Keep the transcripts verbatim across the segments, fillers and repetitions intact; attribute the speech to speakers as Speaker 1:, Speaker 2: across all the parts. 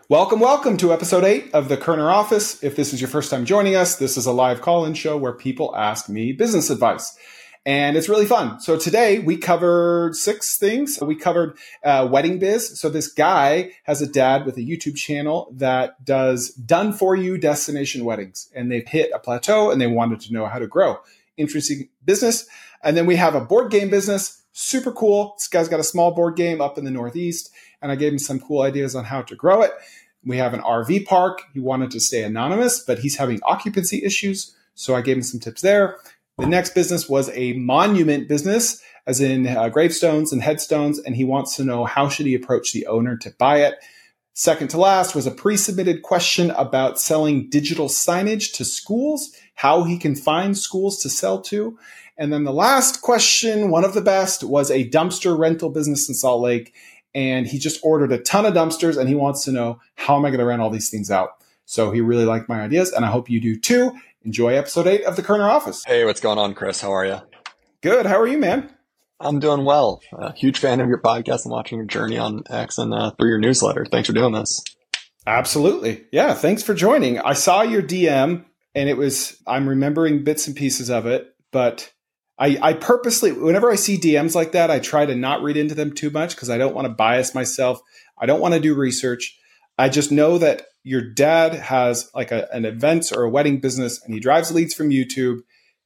Speaker 1: Welcome, welcome to episode eight of the Kerner Office. If this is your first time joining us, this is a live call-in show where people ask me business advice. And it's really fun. So today we covered six things. We covered uh, wedding biz. So this guy has a dad with a YouTube channel that does done-for-you destination weddings. And they've hit a plateau and they wanted to know how to grow. Interesting business. And then we have a board game business. Super cool. This guy's got a small board game up in the Northeast. And I gave him some cool ideas on how to grow it. We have an R V park. He wanted to stay anonymous, but he's having occupancy issues. So I gave him some tips there. The next business was a monument business, as in uh, gravestones and headstones. And he wants to know how should he approach the owner to buy it. Second to last was a pre-submitted question about selling digital signage to schools, how he can find schools to sell to. And then the last question, one of the best, was a dumpster rental business in Salt Lake. And he just ordered a ton of dumpsters and he wants to know, how am I going to rent all these things out? So he really liked my ideas and I hope you do too. Enjoy episode eight of the Kerner Office.
Speaker 2: Hey, what's going on, Chris? How are you?
Speaker 1: Good. How are you, man?
Speaker 2: I'm doing well. A huge fan of your podcast and watching your journey on X and uh, through your newsletter. Thanks for doing this.
Speaker 1: Absolutely. Yeah. Thanks for joining. I saw your D M and it was, I'm remembering bits and pieces of it, but I, I purposely, whenever I see D Ms like that, I try to not read into them too much because I don't want to bias myself. I don't want to do research. I just know that your dad has like a, an events or a wedding business and he drives leads from YouTube.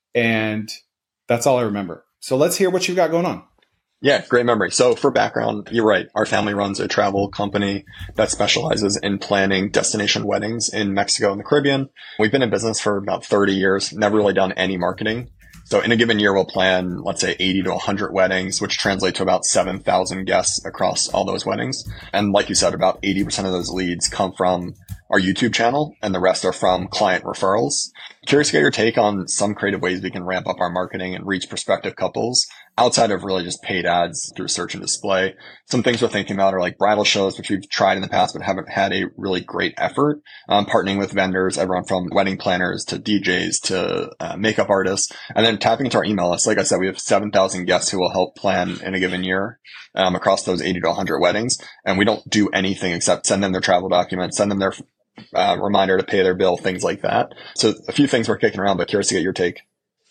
Speaker 1: And that's all I remember. So let's hear what you've got going on.
Speaker 2: Yeah, great memory. So for background, you're right. Our family runs a travel company that specializes in planning destination weddings in Mexico and the Caribbean. We've been in business for about thirty years, never really done any marketing. So in a given year, we'll plan, let's say, eighty to one hundred weddings, which translate to about seven thousand guests across all those weddings. And like you said, about eighty percent of those leads come from our YouTube channel, and the rest are from client referrals. Curious to get your take on some creative ways we can ramp up our marketing and reach prospective couples outside of really just paid ads through search and display. Some things we're thinking about are like bridal shows, which we've tried in the past but haven't had a really great effort. Um, partnering with vendors, everyone from wedding planners to D Js to uh, makeup artists, and then tapping into our email list. Like I said, we have seven thousand guests who will help plan in a given year um, across those eighty to one hundred weddings. And we don't do anything except send them their travel documents, send them their uh, reminder to pay their bill, things like that. So a few things we're kicking around, but curious to get your take.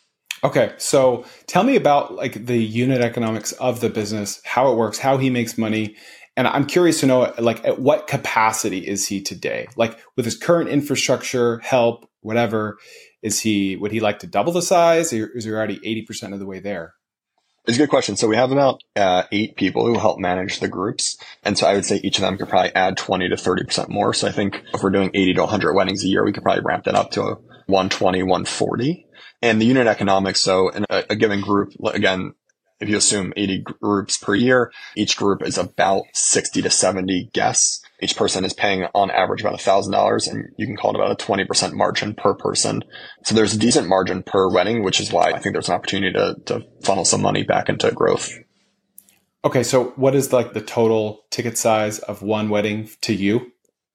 Speaker 1: Okay. So tell me about like the unit economics of the business, how it works, how he makes money. And I'm curious to know, like, at what capacity is he today? Like with his current infrastructure, help, whatever, is he, would he like to double the size or is he already eighty percent of the way there?
Speaker 2: It's a good question. So we have about uh, eight people who help manage the groups. And so I would say each of them could probably add twenty to thirty percent more. So I think if we're doing eighty to one hundred weddings a year, we could probably ramp that up to one twenty, one forty. And the unit economics, so in a, a given group, again, if you assume eighty groups per year, each group is about sixty to seventy guests. Each person is paying on average about one thousand dollars, and you can call it about a twenty percent margin per person. So there's a decent margin per wedding, which is why I think there's an opportunity to, to funnel some money back into growth.
Speaker 1: Okay. So what is like the total ticket size of one wedding to you?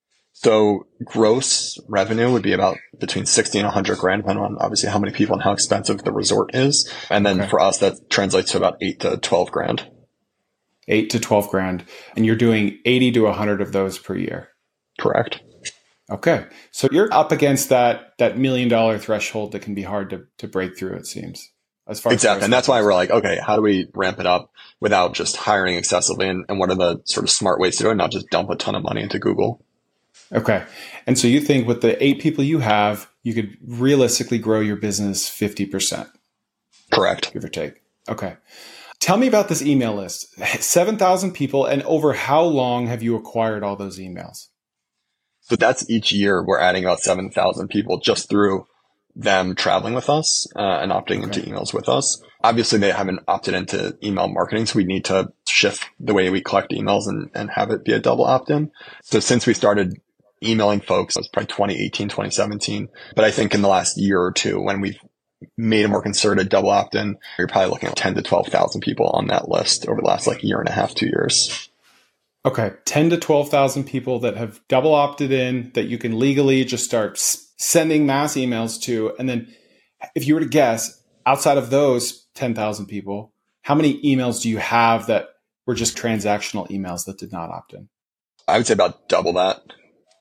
Speaker 2: So gross revenue would be about between sixty and one hundred grand, depending on obviously how many people and how expensive the resort is. And then okay. For us, that translates to about eight to twelve grand.
Speaker 1: Eight to twelve grand. And you're doing eighty to one hundred of those per year.
Speaker 2: Correct.
Speaker 1: Okay. So you're up against that, that million dollar threshold that can be hard to, to break through, it seems. As far
Speaker 2: exactly.
Speaker 1: as
Speaker 2: and that's why we're like, okay, how do we ramp it up without just hiring excessively? And, and what are the sort of smart ways to do it? Not just dump a ton of money into Google.
Speaker 1: Okay. And so you think with the eight people you have, you could realistically grow your business fifty percent.
Speaker 2: Correct.
Speaker 1: Give or take. Okay. Tell me about this email list. seven thousand people, and over how long have you acquired all those emails?
Speaker 2: So that's each year we're adding about seven thousand people just through them traveling with us uh, and opting okay. into emails with us. Obviously, they haven't opted into email marketing, so we need to shift the way we collect emails and, and have it be a double opt-in. So since we started emailing folks, it was probably twenty eighteen, twenty seventeen. But I think in the last year or two, when we've made a more concerted double opt-in, you're probably looking at ten to twelve thousand people on that list over the last like year and a half, two years.
Speaker 1: Okay. ten to twelve thousand people that have double opted in that you can legally just start sending mass emails to. And then if you were to guess, outside of those ten thousand people, how many emails do you have that were just transactional emails that did not opt in?
Speaker 2: I would say about double that.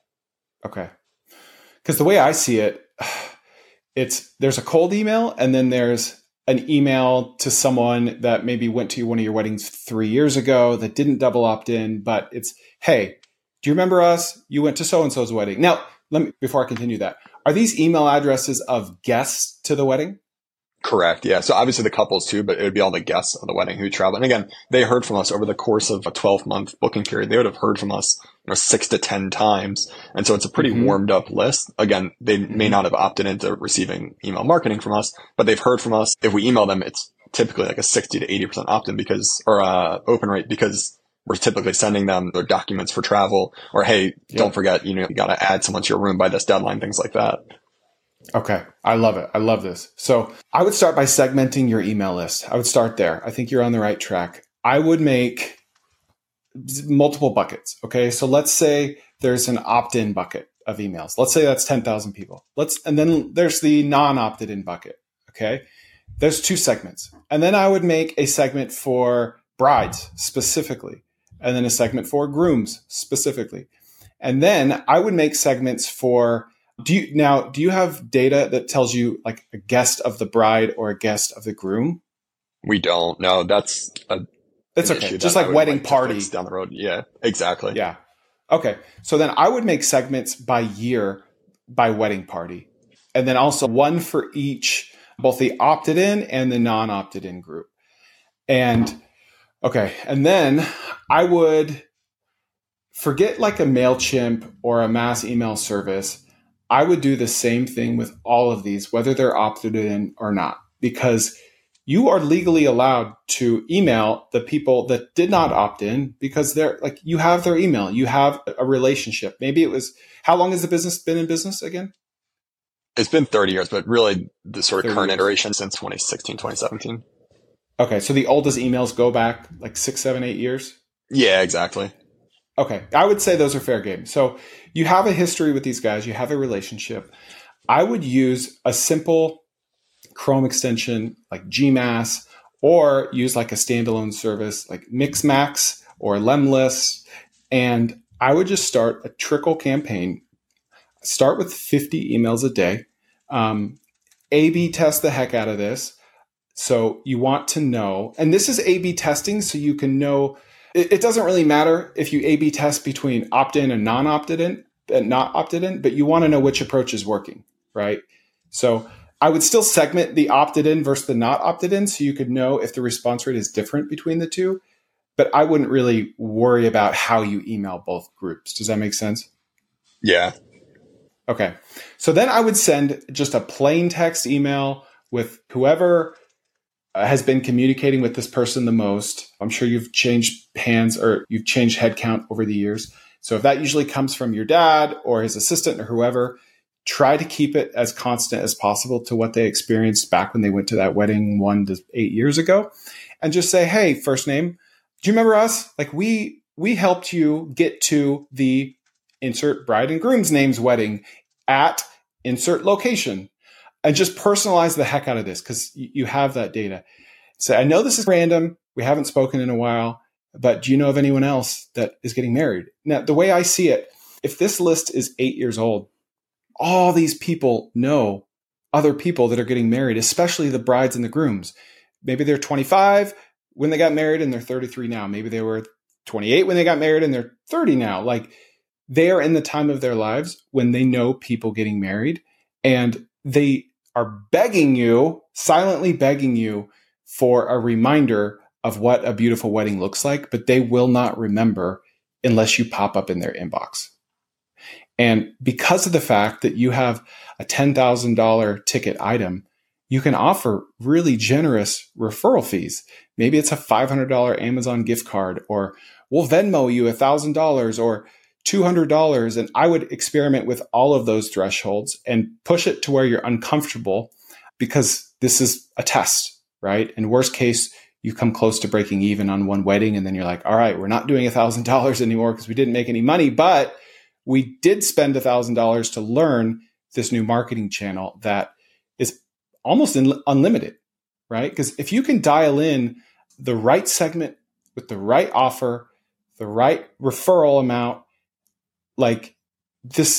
Speaker 1: Okay. Because the way I see it, it's there's a cold email and then there's an email to someone that maybe went to one of your weddings three years ago that didn't double opt in, but it's, hey, do you remember us? You went to so-and-so's wedding. Now, let me, before I continue that, are these email addresses of guests to the wedding?
Speaker 2: Correct. Yeah. So obviously the couples too, but it would be all the guests of the wedding who travel. And again, they heard from us over the course of a twelve month booking period. They would have heard from us, you know, six to ten times. And so it's a pretty mm-hmm. warmed up list. Again, they mm-hmm. may not have opted into receiving email marketing from us, but they've heard from us. If we email them, it's typically like a sixty to eighty percent opt in because, or uh, open rate because we're typically sending them their documents for travel or, hey, yep. don't forget, you know, you got to add someone to your room by this deadline, things like that.
Speaker 1: Okay. I love it. I love this. So I would start by segmenting your email list. I would start there. I think you're on the right track. I would make multiple buckets. Okay. So let's say there's an opt-in bucket of emails. Let's say that's ten thousand people. Let's, and then there's the non-opted in bucket. Okay. There's two segments. And then I would make a segment for brides specifically, and then a segment for grooms specifically. And then I would make segments for Do you now, do you have data that tells you like a guest of the bride or a guest of the groom?
Speaker 2: We don't. No, that's a,
Speaker 1: that's okay. Just like wedding like party
Speaker 2: down the road. Yeah, exactly.
Speaker 1: Yeah. Okay. So then I would make segments by year by wedding party. And then also one for each, both the opted in and the non-opted in group. And okay. And then I would forget like a MailChimp or a mass email service. I would do the same thing with all of these, whether they're opted in or not, because you are legally allowed to email the people that did not opt in because they're like, you have their email, you have a relationship. Maybe it was, how long has the business been in business again?
Speaker 2: It's been thirty years, but really the sort of current
Speaker 1: years.
Speaker 2: iteration since twenty sixteen, twenty seventeen.
Speaker 1: Okay. So the oldest emails go back like six, seven, eight years.
Speaker 2: Yeah, exactly.
Speaker 1: Okay. I would say those are fair game. So you have a history with these guys. You have a relationship. I would use a simple Chrome extension like G M A S or use like a standalone service like Mixmax or Lemlist. And I would just start a trickle campaign. Start with fifty emails a day. Um, A B test the heck out of this. So you want to know, and this is A B testing so you can know. It doesn't really matter if you A B test between opt-in and non-opted in, and not opted in, but you want to know which approach is working, right? So I would still segment the opted in versus the not opted in so you could know if the response rate is different between the two, but I wouldn't really worry about how you email both groups. Does that make sense?
Speaker 2: Yeah.
Speaker 1: Okay. So then I would send just a plain text email with whoever has been communicating with this person the most. I'm sure you've changed hands or you've changed headcount over the years. So if that usually comes from your dad or his assistant or whoever, try to keep it as constant as possible to what they experienced back when they went to that wedding one to eight years ago. And just say, hey, first name, do you remember us? Like we, we helped you get to the insert bride and groom's names wedding at insert location. And just personalize the heck out of this because you have that data. So I know this is random. We haven't spoken in a while, but do you know of anyone else that is getting married? Now, the way I see it, if this list is eight years old, all these people know other people that are getting married, especially the brides and the grooms. Maybe they're twenty-five when they got married and they're thirty-three now. Maybe they were twenty-eight when they got married and they're thirty now. Like they are in the time of their lives when they know people getting married and they are begging you, silently begging you for a reminder of what a beautiful wedding looks like, but they will not remember unless you pop up in their inbox. And because of the fact that you have a ten thousand dollars ticket item, you can offer really generous referral fees. Maybe it's a five hundred dollars Amazon gift card, or we'll Venmo you one thousand dollars or two hundred dollars. And I would experiment with all of those thresholds and push it to where you're uncomfortable because this is a test, right? In worst case, you come close to breaking even on one wedding. And then you're like, all right, we're not doing one thousand dollars anymore because we didn't make any money, but we did spend one thousand dollars to learn this new marketing channel that is almost in, unlimited, right? Because if you can dial in the right segment with the right offer, the right referral amount, like this,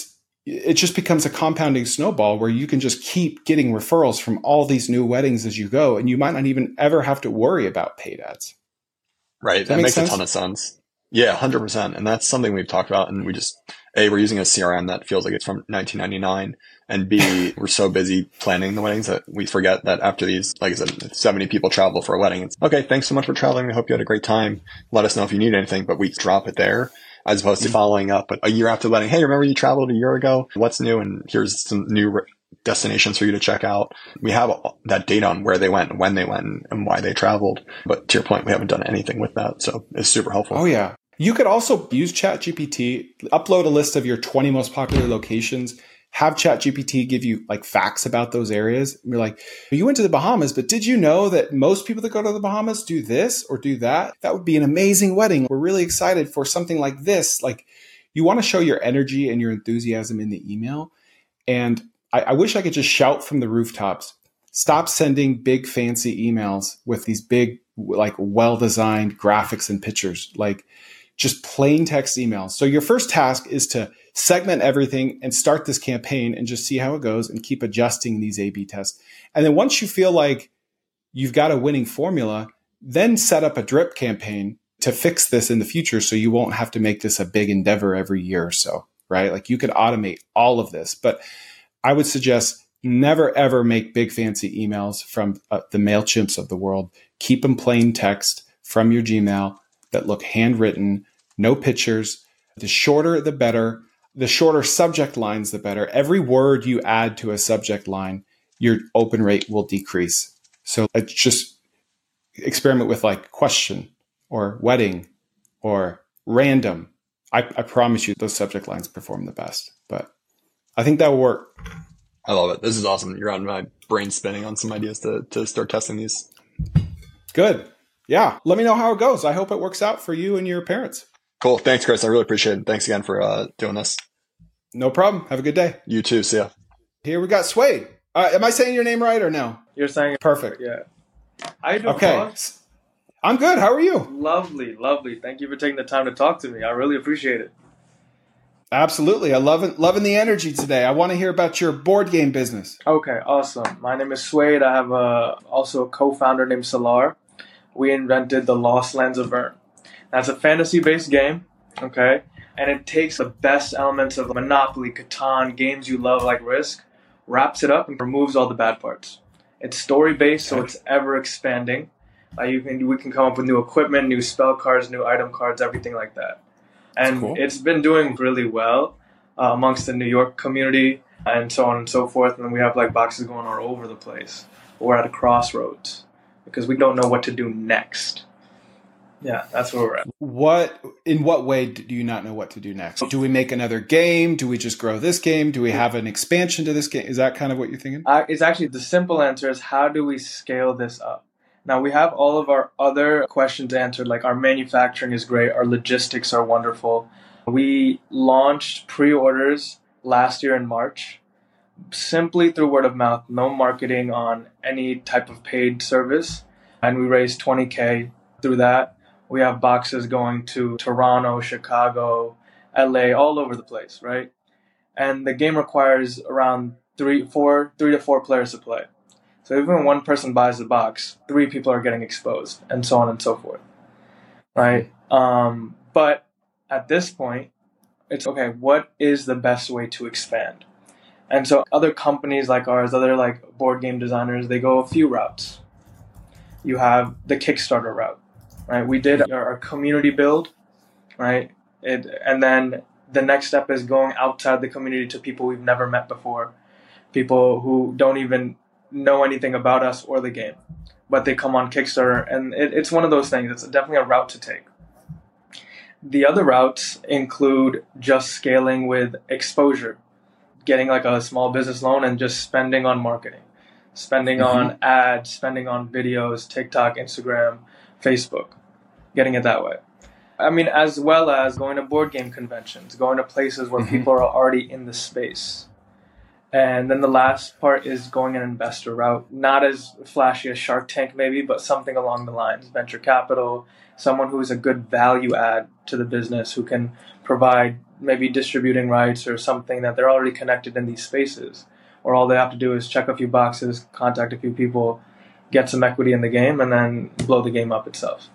Speaker 1: it just becomes a compounding snowball where you can just keep getting referrals from all these new weddings as you go. And you might not even ever have to worry about paid ads.
Speaker 2: Right.
Speaker 1: Does that,
Speaker 2: that
Speaker 1: make
Speaker 2: makes
Speaker 1: sense?
Speaker 2: a ton of sense. Yeah, one hundred percent. And that's something we've talked about. And we just, A, we're using a C R M that feels like it's from nineteen ninety-nine. And B, we're so busy planning the weddings that we forget that after these, like I said, seventy people travel for a wedding. It's okay. Thanks so much for traveling. We hope you had a great time. Let us know if you need anything, but we drop it there as opposed to following up a year after the wedding. Hey, remember you traveled a year ago? What's new? And here's some new re- destinations for you to check out. We have that data on where they went, when they went, and why they traveled. But to your point, we haven't done anything with that. So it's super helpful.
Speaker 1: Oh, yeah. You could also use ChatGPT, upload a list of your twenty most popular locations, have ChatGPT give you like facts about those areas. And you're like, you went to the Bahamas, but did you know that most people that go to the Bahamas do this or do that? That would be an amazing wedding. We're really excited for something like this. Like, you want to show your energy and your enthusiasm in the email. And I, I wish I could just shout from the rooftops, stop sending big fancy emails with these big, like well-designed graphics and pictures. Like, just plain text emails. So your first task is to segment everything and start this campaign and just see how it goes and keep adjusting these A B tests. And then once you feel like you've got a winning formula, then set up a drip campaign to fix this in the future so you won't have to make this a big endeavor every year or so, right? Like, you could automate all of this. But I would suggest never, ever make big fancy emails from uh, the MailChimps of the world. Keep them plain text from your Gmail that look handwritten, no pictures. The shorter, the better. The shorter subject lines, the better. Every word you add to a subject line, your open rate will decrease. So it's just experiment with like question or wedding or random. I, I promise you those subject lines perform the best, but I think that will work.
Speaker 2: I love it. This is awesome. You're on my brain spinning on some ideas to, to start testing these.
Speaker 1: Good. Yeah. Let me know how it goes. I hope it works out for you and your parents.
Speaker 2: Cool. Thanks, Chris. I really appreciate it. Thanks again for uh, doing this.
Speaker 1: No problem. Have a good day.
Speaker 2: You too. See ya.
Speaker 1: Here we got Swade. Uh, am I saying your name right or no?
Speaker 3: You're saying it
Speaker 1: perfect.
Speaker 3: Yeah. How you doing,
Speaker 1: okay.
Speaker 3: Boss?
Speaker 1: I'm good. How are you?
Speaker 3: Lovely, lovely. Thank you for taking the time to talk to me. I really appreciate it.
Speaker 1: Absolutely. I love it, loving the energy today. I want to hear about your board game business.
Speaker 3: Okay, awesome. My name is Swade. I have a, also a co-founder named Salar. We invented the Lost Lands of Vern. That's a fantasy-based game, okay? And it takes the best elements of Monopoly, Catan, games you love like Risk, wraps it up and removes all the bad parts. It's story-based, so it's ever-expanding. Uh, you can we can come up with new equipment, new spell cards, new item cards, everything like that. And cool. It's been doing really well uh, amongst the New York community and so on and so forth. And we have like boxes going all over the place. We're at a crossroads because we don't know what to do next. Yeah, that's where we're at.
Speaker 1: What, in what way do you not know what to do next? Do we make another game? Do we just grow this game? Do we have an expansion to this game? Is that kind of what you're thinking?
Speaker 3: Uh, it's actually, the simple answer is, how do we scale this up? Now, we have all of our other questions answered, like our manufacturing is great, our logistics are wonderful. We launched pre-orders last year in March, simply through word of mouth, no marketing on any type of paid service, and we raised twenty K through that. We have boxes going to Toronto, Chicago, L A, all over the place, right? And the game requires around three, four, three to four players to play. So even when one person buys the box, three people are getting exposed, and so on and so forth, right? Um, but at this point, it's okay, what is the best way to expand? And so other companies like ours, other like board game designers, they go a few routes. You have the Kickstarter route, right? We did our, our community build, right? It, and then the next step is going outside the community to people we've never met before, people who don't even know anything about us or the game, but they come on Kickstarter, and it, it's one of those things. It's definitely a route to take. The other routes include just scaling with exposure, getting like a small business loan and just spending on marketing, spending mm-hmm. on ads, spending on videos, TikTok, Instagram, Facebook, getting it that way. I mean, as well as going to board game conventions, going to places where mm-hmm. people are already in the space. And then the last part is going an investor route, not as flashy as Shark Tank maybe, but something along the lines, venture capital, someone who is a good value add to the business, who can provide maybe distributing rights or something, that they're already connected in these spaces, or all they have to do is check a few boxes, contact a few people, get some equity in the game, and then blow the game up itself.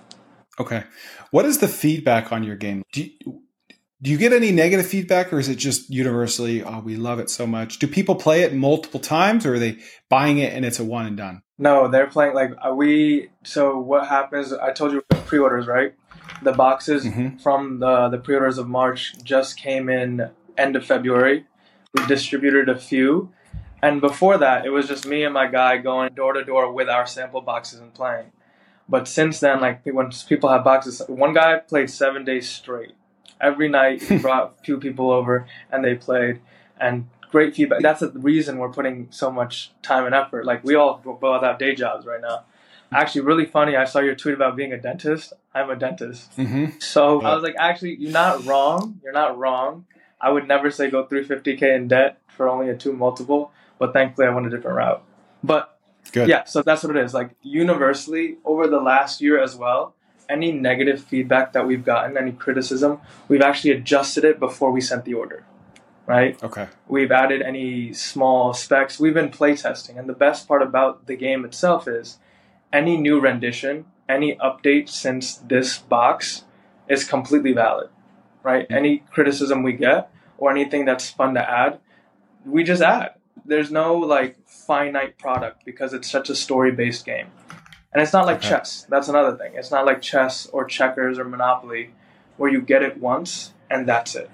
Speaker 1: Okay. What is the feedback on your game? Do you, do you get any negative feedback, or is it just universally, oh, we love it so much? Do people play it multiple times, or are they buying it and it's a one and done?
Speaker 3: No, they're playing like uh, we. So what happens? I told you pre-orders, right? The boxes mm-hmm. from the the pre-orders of March just came in end of February. We distributed a few, and before that, it was just me and my guy going door to door with our sample boxes and playing. But since then, like when people have boxes, one guy played seven days straight. Every night, he brought a few people over and they played, and great feedback. That's the reason we're putting so much time and effort. Like we all both have day jobs right now. Actually, really funny. I saw your tweet about being a dentist. I'm a dentist. Mm-hmm. So yeah. I was like, actually, you're not wrong. You're not wrong. I would never say go three hundred fifty K in debt for only a two multiple, but thankfully I went a different route. But Good. yeah, so that's what it is. Like universally over the last year as well, any negative feedback that we've gotten, any criticism, we've actually adjusted it before we sent the order. Right?
Speaker 1: Okay.
Speaker 3: We've added any small specs. We've been playtesting. And the best part about the game itself is any new rendition, any update since this box is completely valid. Right? Mm-hmm. Any criticism we get or anything that's fun to add, we just add. There's no like finite product because it's such a story-based game. And it's not like okay. chess. That's another thing. It's not like chess or checkers or Monopoly where you get it once and that's it.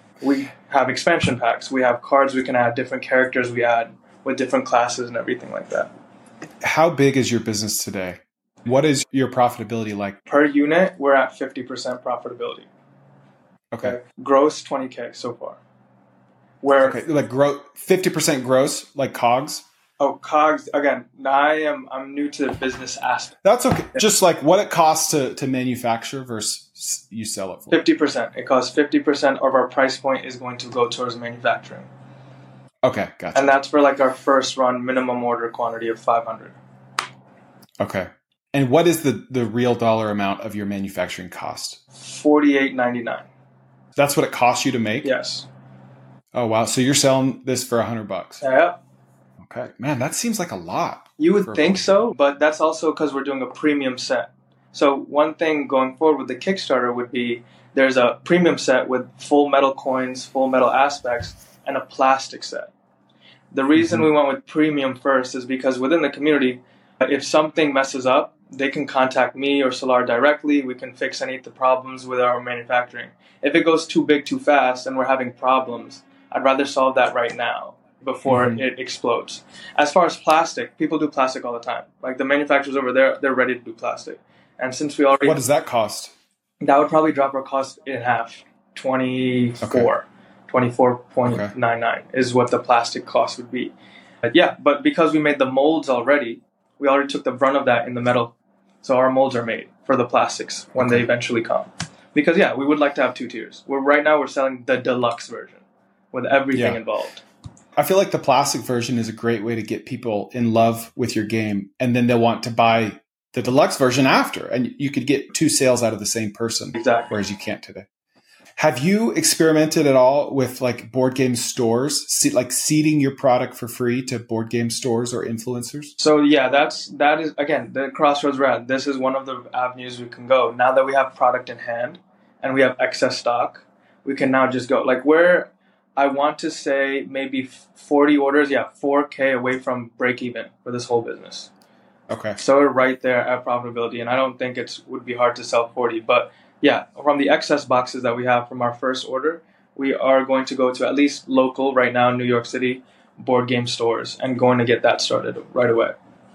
Speaker 3: We have expansion packs. We have cards we can add, different characters we add with different classes and everything like that.
Speaker 1: How big is your business today? What is your profitability like?
Speaker 3: Per unit, we're at fifty percent profitability.
Speaker 1: Okay. okay.
Speaker 3: Gross twenty K so far. Where
Speaker 1: okay, like gross fifty percent gross, like COGS?
Speaker 3: Oh, COGS, again, I am I'm new to the business aspect.
Speaker 1: That's okay. Just like what it costs to, to manufacture versus you sell it for.
Speaker 3: fifty percent. It costs fifty percent of our price point is going to go towards manufacturing.
Speaker 1: Okay, gotcha.
Speaker 3: And that's for like our first run minimum order quantity of five hundred.
Speaker 1: Okay. And what is the, the real dollar amount of your manufacturing cost?
Speaker 3: forty-eight ninety-nine.
Speaker 1: That's what it costs you to make?
Speaker 3: Yes.
Speaker 1: Oh, wow. So you're selling this for a hundred bucks.
Speaker 3: Yeah.
Speaker 1: Okay. Man, that seems like a lot.
Speaker 3: You would think so, but that's also because we're doing a premium set. So one thing going forward with the Kickstarter would be there's a premium set with full metal coins, full metal aspects, and a plastic set. The reason mm-hmm. we went with premium first is because within the community, if something messes up, they can contact me or Solar directly. We can fix any of the problems with our manufacturing. If it goes too big too fast and we're having problems, I'd rather solve that right now before mm-hmm. it explodes. As far as plastic, people do plastic all the time. Like the manufacturers over there, they're ready to do plastic. And since we already...
Speaker 1: What does that cost?
Speaker 3: That would probably drop our cost in half. twenty-four. Okay. twenty-four point nine nine okay. is what the plastic cost would be. But yeah, but because we made the molds already, we already took the brunt of that in the metal. So our molds are made for the plastics when okay. they eventually come. Because yeah, we would like to have two tiers. We're right now we're selling the deluxe version with everything yeah. involved.
Speaker 1: I feel like the plastic version is a great way to get people in love with your game, and then they'll want to buy the deluxe version after, and you could get two sales out of the same person.
Speaker 3: Exactly.
Speaker 1: Whereas you can't today. Have you experimented at all with like board game stores, see, like seeding your product for free to board game stores or influencers?
Speaker 3: So yeah, that's that is again the crossroads we're at. This is one of the avenues we can go. Now that we have product in hand and we have excess stock, we can now just go. Like where I want to say maybe forty orders, yeah, four K away from break even for this whole business.
Speaker 1: Okay.
Speaker 3: So we're right there at profitability, and I don't think it would be hard to sell forty, but yeah, from the excess boxes that we have from our first order, we are going to go to at least local, right now in New York City, board game stores and going to get that started right away.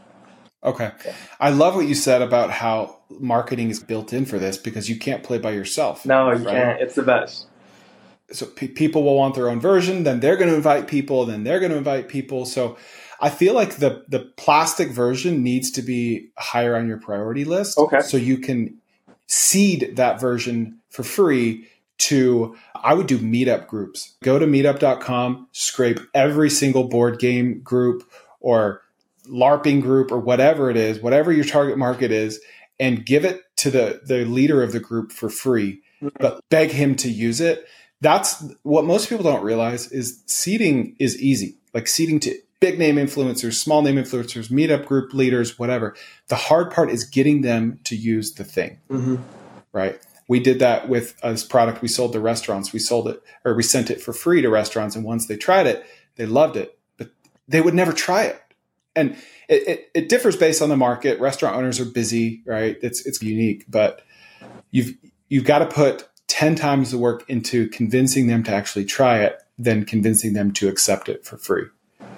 Speaker 1: Okay. Yeah. I love what you said about how marketing is built in for this because you can't play by yourself.
Speaker 3: No, you
Speaker 1: right?
Speaker 3: can't. It's the best.
Speaker 1: So pe- people will want their own version, then they're going to invite people, then they're going to invite people. So I feel like the, the plastic version needs to be higher on your priority list.
Speaker 3: Okay.
Speaker 1: So you can seed that version for free to, I would do meetup groups. Go to meetup dot com, scrape every single board game group or LARPing group or whatever it is, whatever your target market is, and give it to the, the leader of the group for free, but beg him to use it that's what most people don't realize is seeding is easy. Like seeding to big name influencers, small name influencers, meetup group leaders, whatever. The hard part is getting them to use the thing, mm-hmm. right? We did that with this product we sold to restaurants. We sold it or we sent it for free to restaurants. And once they tried it, they loved it, but they would never try it. And it, it, it differs based on the market. Restaurant owners are busy, right? It's it's unique, but you've you've got to put ten times the work into convincing them to actually try it than convincing them to accept it for free.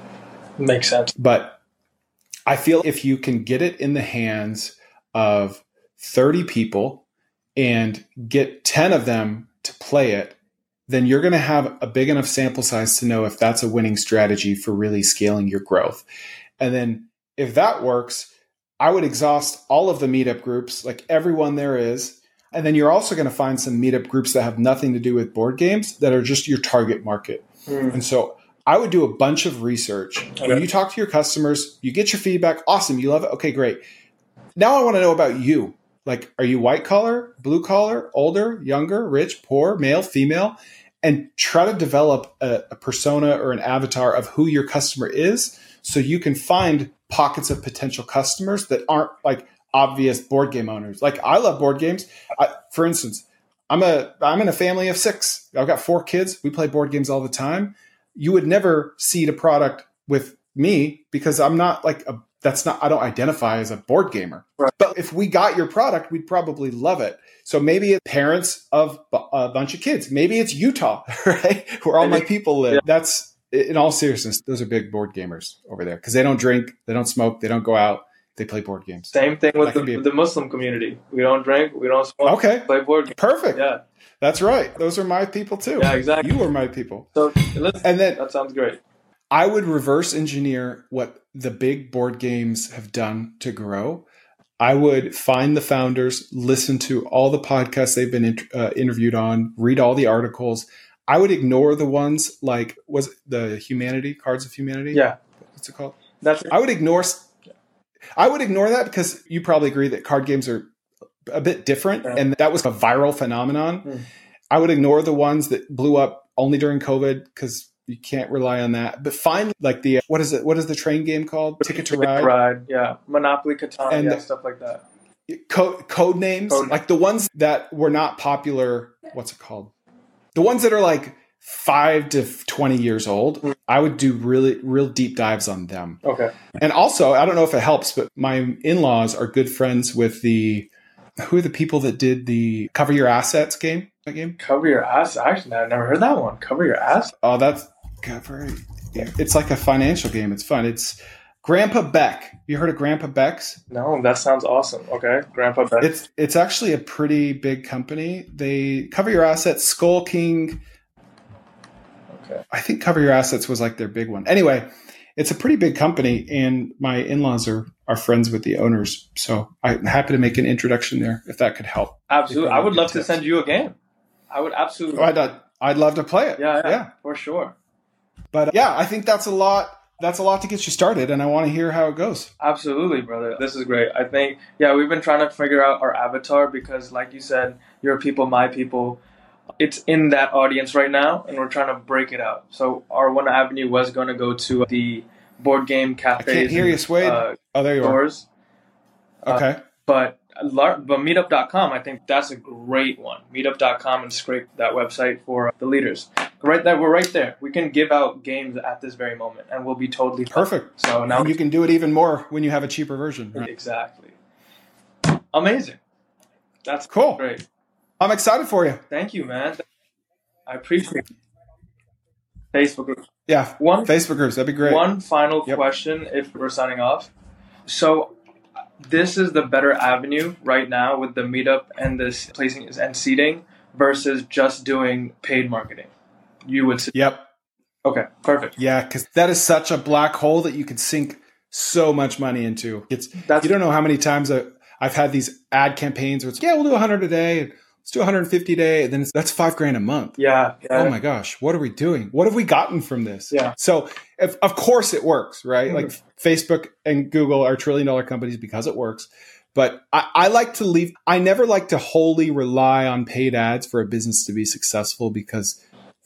Speaker 3: Makes sense.
Speaker 1: But I feel if you can get it in the hands of thirty people and get ten of them to play it, then you're going to have a big enough sample size to know if that's a winning strategy for really scaling your growth. And then if that works, I would exhaust all of the meetup groups, like everyone there is. And then you're also going to find some meetup groups that have nothing to do with board games that are just your target market. Mm. And so I would do a bunch of research. Okay. When you talk to your customers, you get your feedback. Awesome. You love it. Okay, great. Now I want to know about you. Like, are you white collar, blue collar, older, younger, rich, poor, male, female? And try to develop a, a persona or an avatar of who your customer is so you can find pockets of potential customers that aren't like obvious board game owners. Like I love board games. I, for instance, I'm a I'm in a family of six. I've got four kids. We play board games all the time. You would never seed a product with me because I'm not like a that's not I don't identify as a board gamer. Right. But if we got your product, we'd probably love it. So maybe it's parents of a bunch of kids. Maybe it's Utah, right? Where all my people live. Yeah. That's in all seriousness, those are big board gamers over there because they don't drink, they don't smoke, they don't go out, they play board games.
Speaker 3: Same thing with the, a, the Muslim community. We don't drink, we don't smoke,
Speaker 1: okay.
Speaker 3: play board games.
Speaker 1: Perfect.
Speaker 3: Yeah.
Speaker 1: That's right. Those are my people too.
Speaker 3: Yeah, exactly.
Speaker 1: You are my people.
Speaker 3: So let's, and then that sounds great.
Speaker 1: I would reverse engineer what the big board games have done to grow. I would find the founders, listen to all the podcasts they've been in, uh, interviewed on, read all the articles. I would ignore the ones like, was it the Humanity, Cards of Humanity?
Speaker 3: Yeah.
Speaker 1: What's it called?
Speaker 3: That's
Speaker 1: I would ignore I would ignore that because you probably agree that card games are a bit different yeah. and that was a viral phenomenon. Mm. I would ignore the ones that blew up only during COVID because you can't rely on that. But find like the, what is it? What is the train game called? Ticket to Ride?
Speaker 3: Ride, yeah. Monopoly, Catan, and yeah, stuff like that.
Speaker 1: Code, code names, code like the ones that were not popular. What's it called? The ones that are like five to twenty years old, mm. I would do really, real deep dives on them.
Speaker 3: Okay.
Speaker 1: And also, I don't know if it helps, but my in-laws are good friends with the, who are the people that did the Cover Your Assets game? That game?
Speaker 3: Cover Your Assets? Actually, I've never heard that one. Cover Your Assets?
Speaker 1: Oh, that's Cover. It's like a financial game. It's fun. It's Grandpa Beck. You heard of Grandpa Beck's?
Speaker 3: No, that sounds awesome. Okay, Grandpa Beck.
Speaker 1: It's it's actually a pretty big company. They Cover Your Assets, Skull King.
Speaker 3: Okay.
Speaker 1: I think Cover Your Assets was like their big one. Anyway, it's a pretty big company, and my in-laws are are friends with the owners. So I'm happy to make an introduction there if that could help.
Speaker 3: Absolutely. I would love tips. to send you a game. I would absolutely.
Speaker 1: Oh, I'd, I'd love to play it.
Speaker 3: Yeah, yeah, yeah. For sure.
Speaker 1: But uh, yeah, I think that's a lot. That's a lot to get you started, and I want to hear how it goes.
Speaker 3: Absolutely, brother. This is great. I think, yeah, we've been trying to figure out our avatar because, like you said, your people, my people, it's in that audience right now, and we're trying to break it out. So our one avenue was going to go to the board game cafes.
Speaker 1: I can't hear you, Swade. Uh, oh, there you
Speaker 3: stores.
Speaker 1: are. Okay.
Speaker 3: Uh, but but meetup dot com, I think that's a great one. meetup dot com and scrape that website for the leaders. Right there, we're right there. We can give out games at this very moment, and we'll be totally
Speaker 1: perfect.
Speaker 3: So now
Speaker 1: and you can do it even more when you have a cheaper version. Right?
Speaker 3: Exactly. Amazing. That's
Speaker 1: cool.
Speaker 3: Great.
Speaker 1: I'm excited for you.
Speaker 3: Thank you, man. I appreciate it. Facebook groups.
Speaker 1: Yeah, one Facebook groups. That'd be great.
Speaker 3: One final yep. question, if we're signing off. So this is the better avenue right now with the meetup and this placing and seeding versus just doing paid marketing. You would say.
Speaker 1: Yep.
Speaker 3: Okay, perfect.
Speaker 1: Yeah, because that is such a black hole that you could sink so much money into. It's
Speaker 3: That's,
Speaker 1: you don't know how many times I, I've had these ad campaigns where it's, yeah, we'll do one hundred a day. And let's do one hundred fifty a day. And then it's, that's five grand a month.
Speaker 3: Yeah, yeah.
Speaker 1: Oh my gosh, what are we doing? What have we gotten from this?
Speaker 3: Yeah.
Speaker 1: So if, of course it works, right? Mm-hmm. Like Facebook and Google are trillion dollar companies because it works. But I, I like to leave, I never like to wholly rely on paid ads for a business to be successful because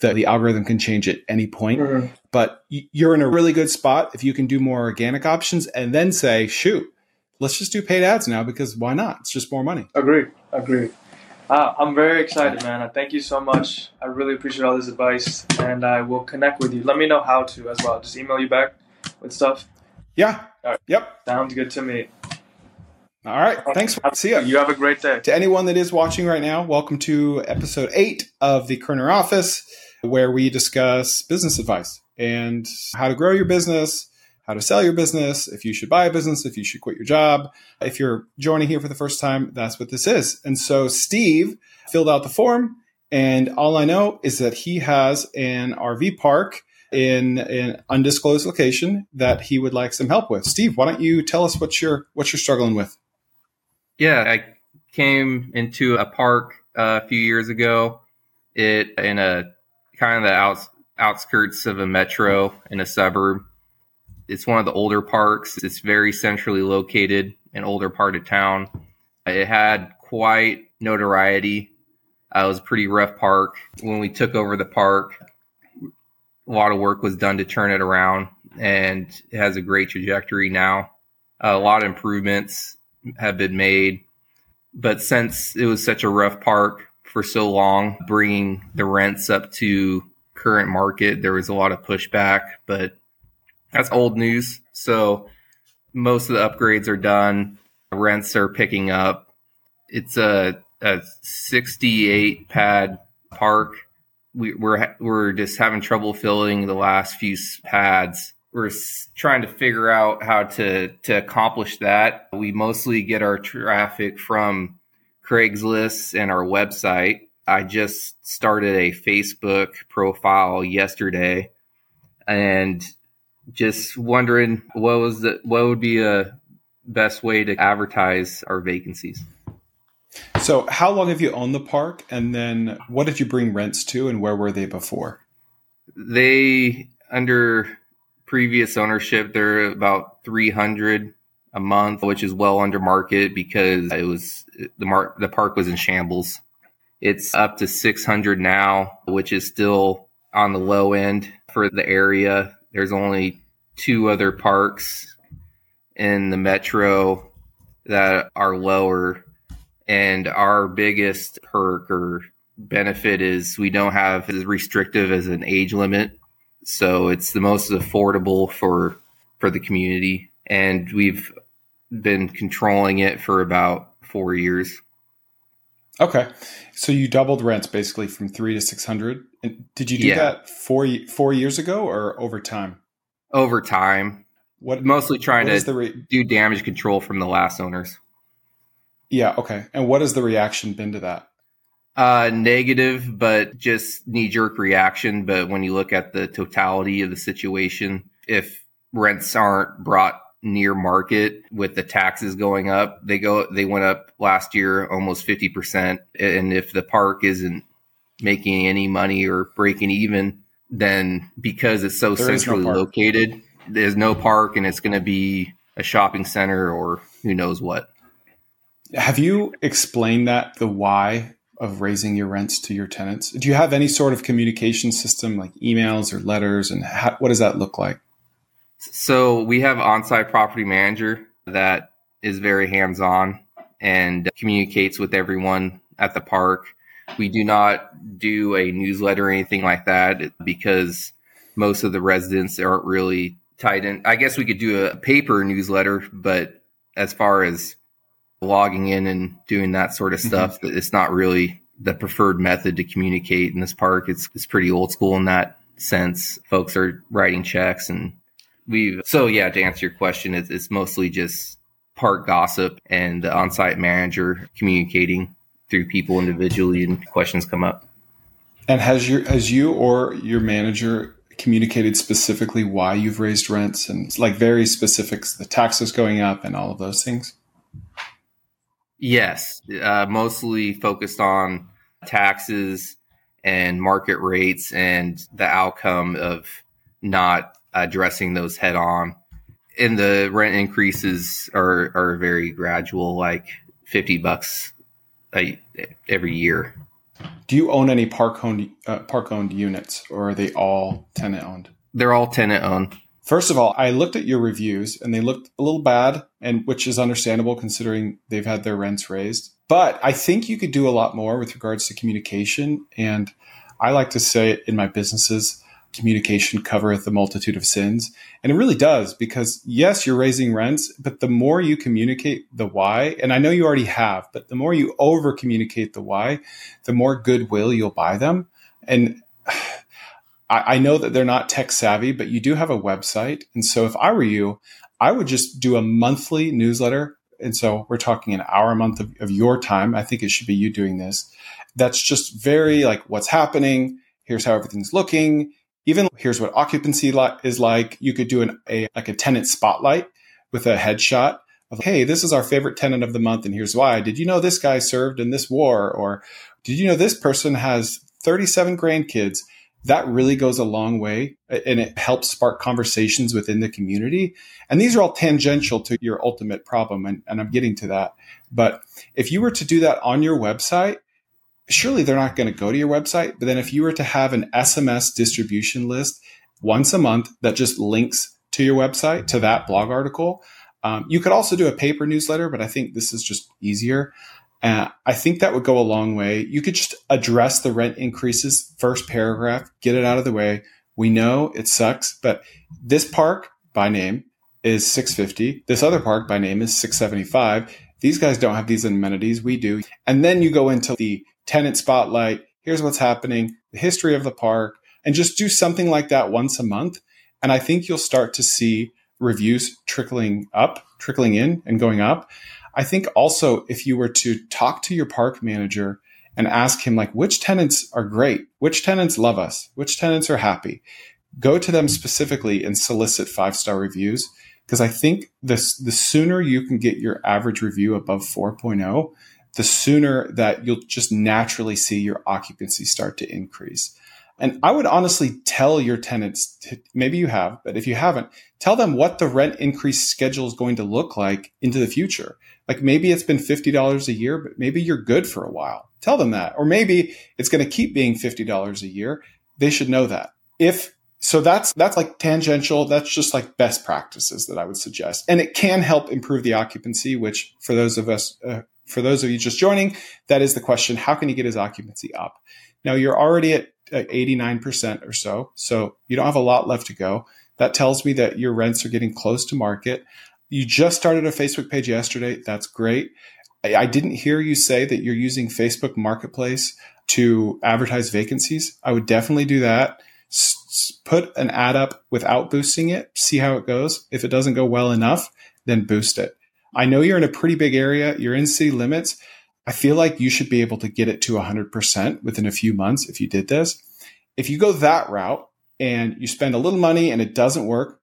Speaker 1: that the algorithm can change at any point.
Speaker 3: Mm-hmm.
Speaker 1: But you're in a really good spot if you can do more organic options and then say, shoot, let's just do paid ads now because why not? It's just more money.
Speaker 3: Agree. Agree. Uh, I'm very excited, man. Thank you so much. I really appreciate all this advice, and I will connect with you. Let me know how to as well. Just email you back with stuff.
Speaker 1: Yeah.
Speaker 3: All right.
Speaker 1: Yep.
Speaker 3: Sounds good to me.
Speaker 1: All right. Thanks. See ya.
Speaker 3: You have a great day.
Speaker 1: To anyone that is watching right now, welcome to episode eight of the Kerner Office, where we discuss business advice and how to grow your business, how to sell your business, if you should buy a business, if you should quit your job. If you're joining here for the first time, that's what this is. And so Steve filled out the form, and all I know is that he has an R V park in an undisclosed location that he would like some help with. Steve, why don't you tell us what you're what you're struggling with?
Speaker 4: Yeah, I came into a park uh, a few years ago. It in a kind of the outs, outskirts of a metro in a suburb. It's one of the older parks. It's very centrally located, an older part of town. It had quite notoriety. Uh, it was a pretty rough park. When we took over the park, a lot of work was done to turn it around, and it has a great trajectory now. Uh, a lot of improvements have been made. But since it was such a rough park for so long, bringing the rents up to current market, there was a lot of pushback, but that's old news. So most of the upgrades are done. Rents are picking up. It's a, a sixty-eight pad park. We, we're we're just having trouble filling the last few pads. We're trying to figure out how to, to accomplish that. We mostly get our traffic from Craigslist and our website. I just started a Facebook profile yesterday, and just wondering what was the what would be a best way to advertise our vacancies.
Speaker 1: So how long have you owned the park? And then what did you bring rents to, and where were they before?
Speaker 4: They, under previous ownership, they're about three hundred a month, which is well under market because it was the mar- the park was in shambles. It's up to six hundred now, which is still on the low end for the area. There's only two other parks in the metro that are lower. And our biggest perk or benefit is we don't have as restrictive as an age limit. So it's the most affordable for for the community. And we've been controlling it for about four years.
Speaker 1: Okay. So you doubled rents basically from three to six hundred. And did you do
Speaker 4: Yeah.
Speaker 1: that four, four years ago or over time?
Speaker 4: Over time.
Speaker 1: What
Speaker 4: Mostly trying
Speaker 1: what is
Speaker 4: to
Speaker 1: the re-
Speaker 4: do damage control from the last owners.
Speaker 1: Yeah. Okay. And what has the reaction been to that?
Speaker 4: Uh, negative, but just knee-jerk reaction. But when you look at the totality of the situation, if rents aren't brought near market with the taxes going up, they go they went up last year almost fifty percent. And if the park isn't making any money or breaking even, then because it's so
Speaker 1: There is no
Speaker 4: centrally
Speaker 1: park.
Speaker 4: located, there's no park, and it's going to be a shopping center or who knows what.
Speaker 1: Have you explained that, the why of raising your rents to your tenants? Do you have any sort of communication system like emails or letters, and how, what does that look like?
Speaker 4: So we have on-site property manager that is very hands-on and communicates with everyone at the park. We do not do a newsletter or anything like that because most of the residents aren't really tied in. I guess we could do a paper newsletter, but as far as logging in and doing that sort of stuff, mm-hmm. it's not really the preferred method to communicate in this park. It's it's pretty old school in that sense. Folks are writing checks, and we so yeah, to answer your question, it's, it's mostly just park gossip and the on-site manager communicating through people individually, and questions come up.
Speaker 1: And has your has you or your manager communicated specifically why you've raised rents, and like very specifics, the taxes going up and all of those things?
Speaker 4: Yes, uh, mostly focused on taxes and market rates and the outcome of not addressing those head on. And the rent increases are, are very gradual, like fifty bucks a, every year.
Speaker 1: Do you own any park owned uh, park owned units, or are they all tenant owned?
Speaker 4: They're all tenant owned.
Speaker 1: First of all, I looked at your reviews and they looked a little bad, and which is understandable considering they've had their rents raised. But I think you could do a lot more with regards to communication. And I like to say it in my businesses, communication covereth a multitude of sins. And it really does, because yes, you're raising rents, but the more you communicate the why, and I know you already have, but the more you over communicate the why, the more goodwill you'll buy them. And I know that they're not tech savvy, but you do have a website. And so if I were you, I would just do a monthly newsletter. And so we're talking an hour a month of, of your time. I think it should be you doing this. That's just very like what's happening. Here's how everything's looking. Even here's what occupancy li- is like. You could do an, a like a tenant spotlight with a headshot of, hey, this is our favorite tenant of the month, and here's why. Did you know this guy served in this war? Or did you know this person has thirty-seven grandkids? That really goes a long way, and it helps spark conversations within the community. And these are all tangential to your ultimate problem, and, and I'm getting to that. But if you were to do that on your website, surely they're not going to go to your website. But then if you were to have an S M S distribution list once a month that just links to your website, to that blog article, um, you could also do a paper newsletter, but I think this is just easier. Uh, I think that would go a long way. You could just address the rent increases, first paragraph, get it out of the way. We know it sucks, but this park by name is six hundred fifty dollars. This other park by name is six hundred seventy-five dollars. These guys don't have these amenities. We do. And then you go into the tenant spotlight. Here's what's happening, the history of the park, and just do something like that once a month. And I think you'll start to see reviews trickling up, trickling in and going up. I think also if you were to talk to your park manager and ask him like, which tenants are great, which tenants love us, which tenants are happy, go to them specifically and solicit five-star reviews. Because I think this, the sooner you can get your average review above four point oh, the sooner that you'll just naturally see your occupancy start to increase. And I would honestly tell your tenants, to, maybe you have, but if you haven't, tell them what the rent increase schedule is going to look like into the future. Like maybe it's been fifty dollars a year, but maybe you're good for a while. Tell them that. Or maybe it's going to keep being fifty dollars a year. They should know that. If so, that's that's like tangential. That's just like best practices that I would suggest. And it can help improve the occupancy, which for those of us, uh, for those of you just joining, that is the question. How can you get his occupancy up? Now you're already at eighty-nine percent or so. So you don't have a lot left to go. That tells me that your rents are getting close to market. You just started a Facebook page yesterday. That's great. I, I didn't hear you say that you're using Facebook Marketplace to advertise vacancies. I would definitely do that. S- put an ad up without boosting it. See how it goes. If it doesn't go well enough, then boost it. I know you're in a pretty big area. You're in city limits. I feel like you should be able to get it to one hundred percent within a few months if you did this. If you go that route and you spend a little money and it doesn't work,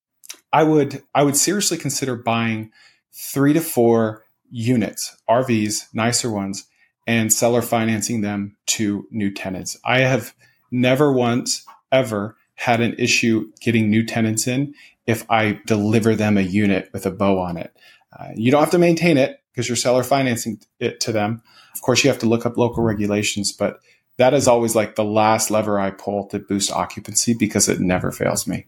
Speaker 1: I would I would seriously consider buying three to four units, R Vs, nicer ones, and seller financing them to new tenants. I have never once ever had an issue getting new tenants in if I deliver them a unit with a bow on it. Uh, you don't have to maintain it because you're seller financing it to them. Of course, you have to look up local regulations, but that is always like the last lever I pull to boost occupancy because it never fails me.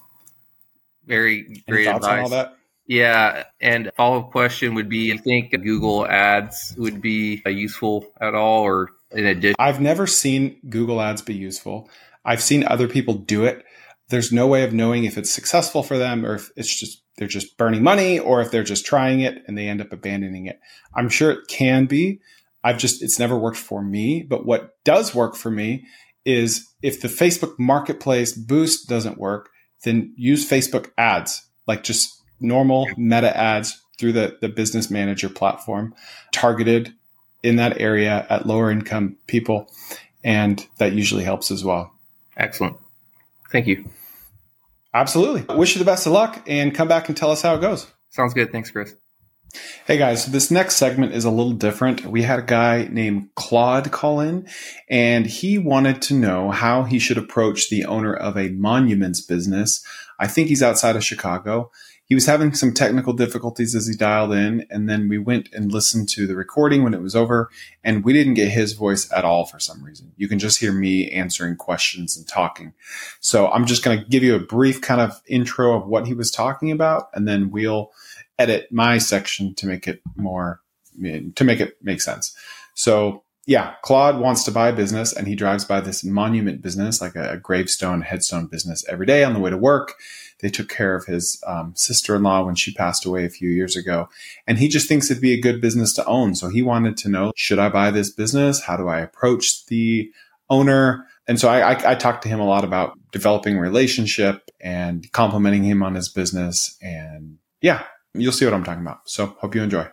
Speaker 4: Very great
Speaker 1: Any thoughts
Speaker 4: advice.
Speaker 1: on all that?
Speaker 4: Yeah, and follow-up question would be, I think Google Ads would be useful at all, or in addition?
Speaker 1: I've never seen Google Ads be useful. I've seen other people do it. There's no way of knowing if it's successful for them or if it's just they're just burning money or if they're just trying it and they end up abandoning it. I'm sure it can be. I've just, it's never worked for me. But what does work for me is if the Facebook Marketplace boost doesn't work, then use Facebook ads, like just normal meta ads through the, the business manager platform, targeted in that area at lower income people. And that usually helps as well.
Speaker 4: Excellent. Thank you.
Speaker 1: Absolutely. Wish you the best of luck and come back and tell us how it goes.
Speaker 4: Sounds good. Thanks, Chris.
Speaker 1: Hey guys, so this next segment is a little different. We had a guy named Claude call in, and he wanted to know how he should approach the owner of a monuments business. I think he's outside of Chicago. he was having some technical difficulties as he dialed in. And then we went and listened to the recording when it was over, and we didn't get his voice at all for some reason. You can just hear me answering questions and talking. So I'm just going to give you a brief kind of intro of what he was talking about, and then we'll edit my section to make it more, to make it make sense. So yeah, Claude wants to buy a business, and he drives by this monument business, like a, a gravestone, headstone business every day on the way to work. They took care of his um, sister-in-law when she passed away a few years ago. And he just thinks it'd be a good business to own. So he wanted to know, should I buy this business? How do I approach the owner? And so I, I, I talked to him a lot about developing a relationship and complimenting him on his business. And yeah, you'll see what I'm talking about. So hope you enjoy.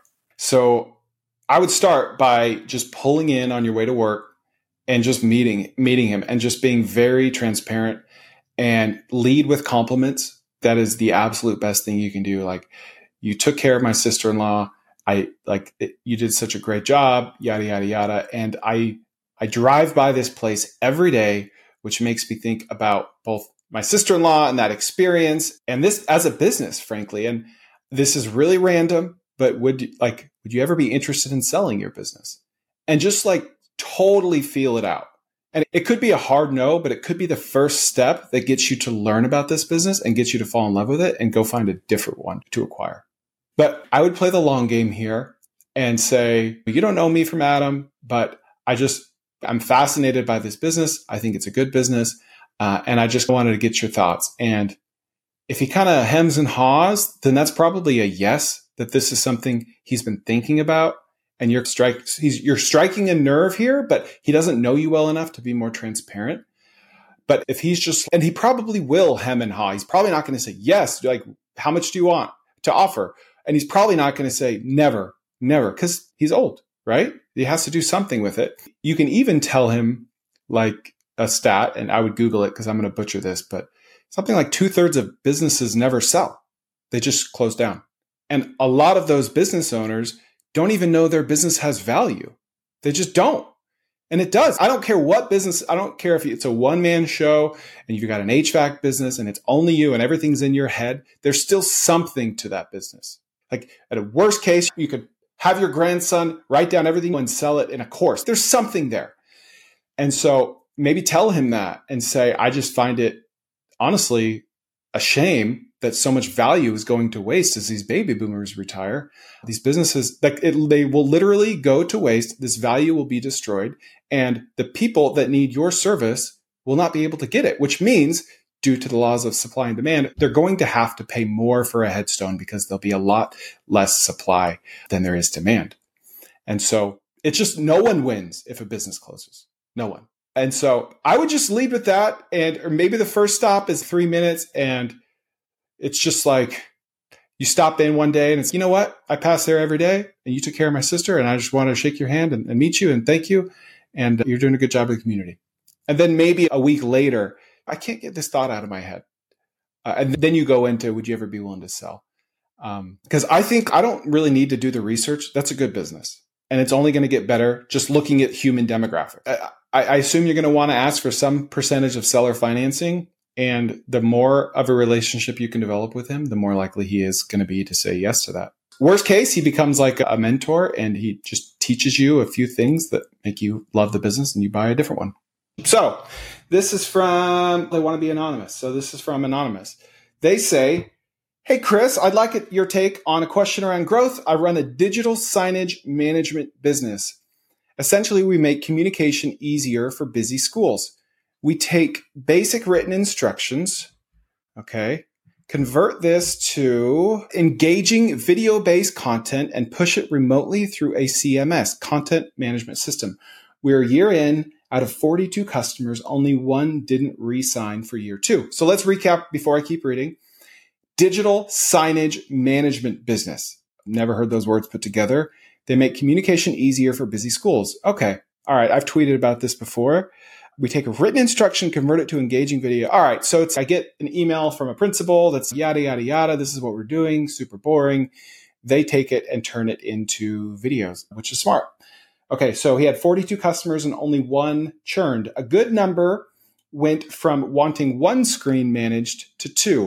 Speaker 1: So I would start by just pulling in on your way to work and just meeting, meeting him and just being very transparent and lead with compliments. That is the absolute best thing you can do. Like, you took care of my sister-in-law. I like it, you did such a great job, yada, yada, yada. And I, I drive by this place every day, which makes me think about both my sister-in-law and that experience and this as a business, frankly. And this is really random, but would you, like, would you ever be interested in selling your business? And just like totally feel it out. And it could be a hard no, but it could be the first step that gets you to learn about this business and gets you to fall in love with it and go find a different one to acquire. But I would play the long game here and say, you don't know me from Adam, but I just, I'm fascinated by this business. I think it's a good business. Uh, and I just wanted to get your thoughts. And if he kind of hems and haws, then that's probably a yes, that this is something he's been thinking about. And you're strike, he's, you're striking a nerve here, but he doesn't know you well enough to be more transparent. But if he's just, and he probably will hem and haw, he's probably not going to say yes. Like, how much do you want to offer? And he's probably not going to say never, never, because he's old, right? He has to do something with it. You can even tell him like a stat, and I would Google it because I'm going to butcher this, but something like two thirds of businesses never sell. They just close down. And a lot of those business owners don't even know their business has value. They just don't. And it does. I don't care what business, I don't care if it's a one-man show and you've got an H V A C business and it's only you and everything's in your head. There's still something to that business. Like, at a worst case, you could have your grandson write down everything and sell it in a course. There's something there. And so maybe tell him that and say, I just find it honestly a shame that so much value is going to waste as these baby boomers retire. These businesses, like it, they will literally go to waste. This value will be destroyed. And the people that need your service will not be able to get it, which means, due to the laws of supply and demand, they're going to have to pay more for a headstone because there'll be a lot less supply than there is demand. And so it's just, no one wins if a business closes. No one. And so I would just lead with that. And or maybe the first stop is three minutes and it's just like, you stop in one day and it's, you know what? I pass there every day and you took care of my sister and I just want to shake your hand and, and meet you and thank you. And you're doing a good job in the community. And then maybe a week later, I can't get this thought out of my head. Uh, and then you go into, would you ever be willing to sell? Um, because I think I don't really need to do the research. That's a good business. And it's only going to get better just looking at human demographic. I, I assume you're going to want to ask for some percentage of seller financing. And the more of a relationship you can develop with him, the more likely he is going to be to say yes to that. Worst case, he becomes like a mentor and he just teaches you a few things that make you love the business and you buy a different one. So this is from, they want to be anonymous. So this is from Anonymous. They say, hey, Chris, I'd like it, your take on a question around growth. I run a digital signage management business. Essentially, we make communication easier for busy schools. We take basic written instructions, okay, convert this to engaging video-based content and push it remotely through a C M S, content management system. We're a year in. Out of forty-two customers, only one didn't re-sign for year two. So let's recap before I keep reading. Digital signage management business. Never heard those words put together. They make communication easier for busy schools. Okay. All right. I've tweeted about this before. We take a written instruction, convert it to engaging video. All right. So it's, I get an email from a principal that's yada, yada, yada. This is what we're doing. Super boring. They take it and turn it into videos, which is smart. Okay, so he had forty-two customers and only one churned. A good number went from wanting one screen managed to two.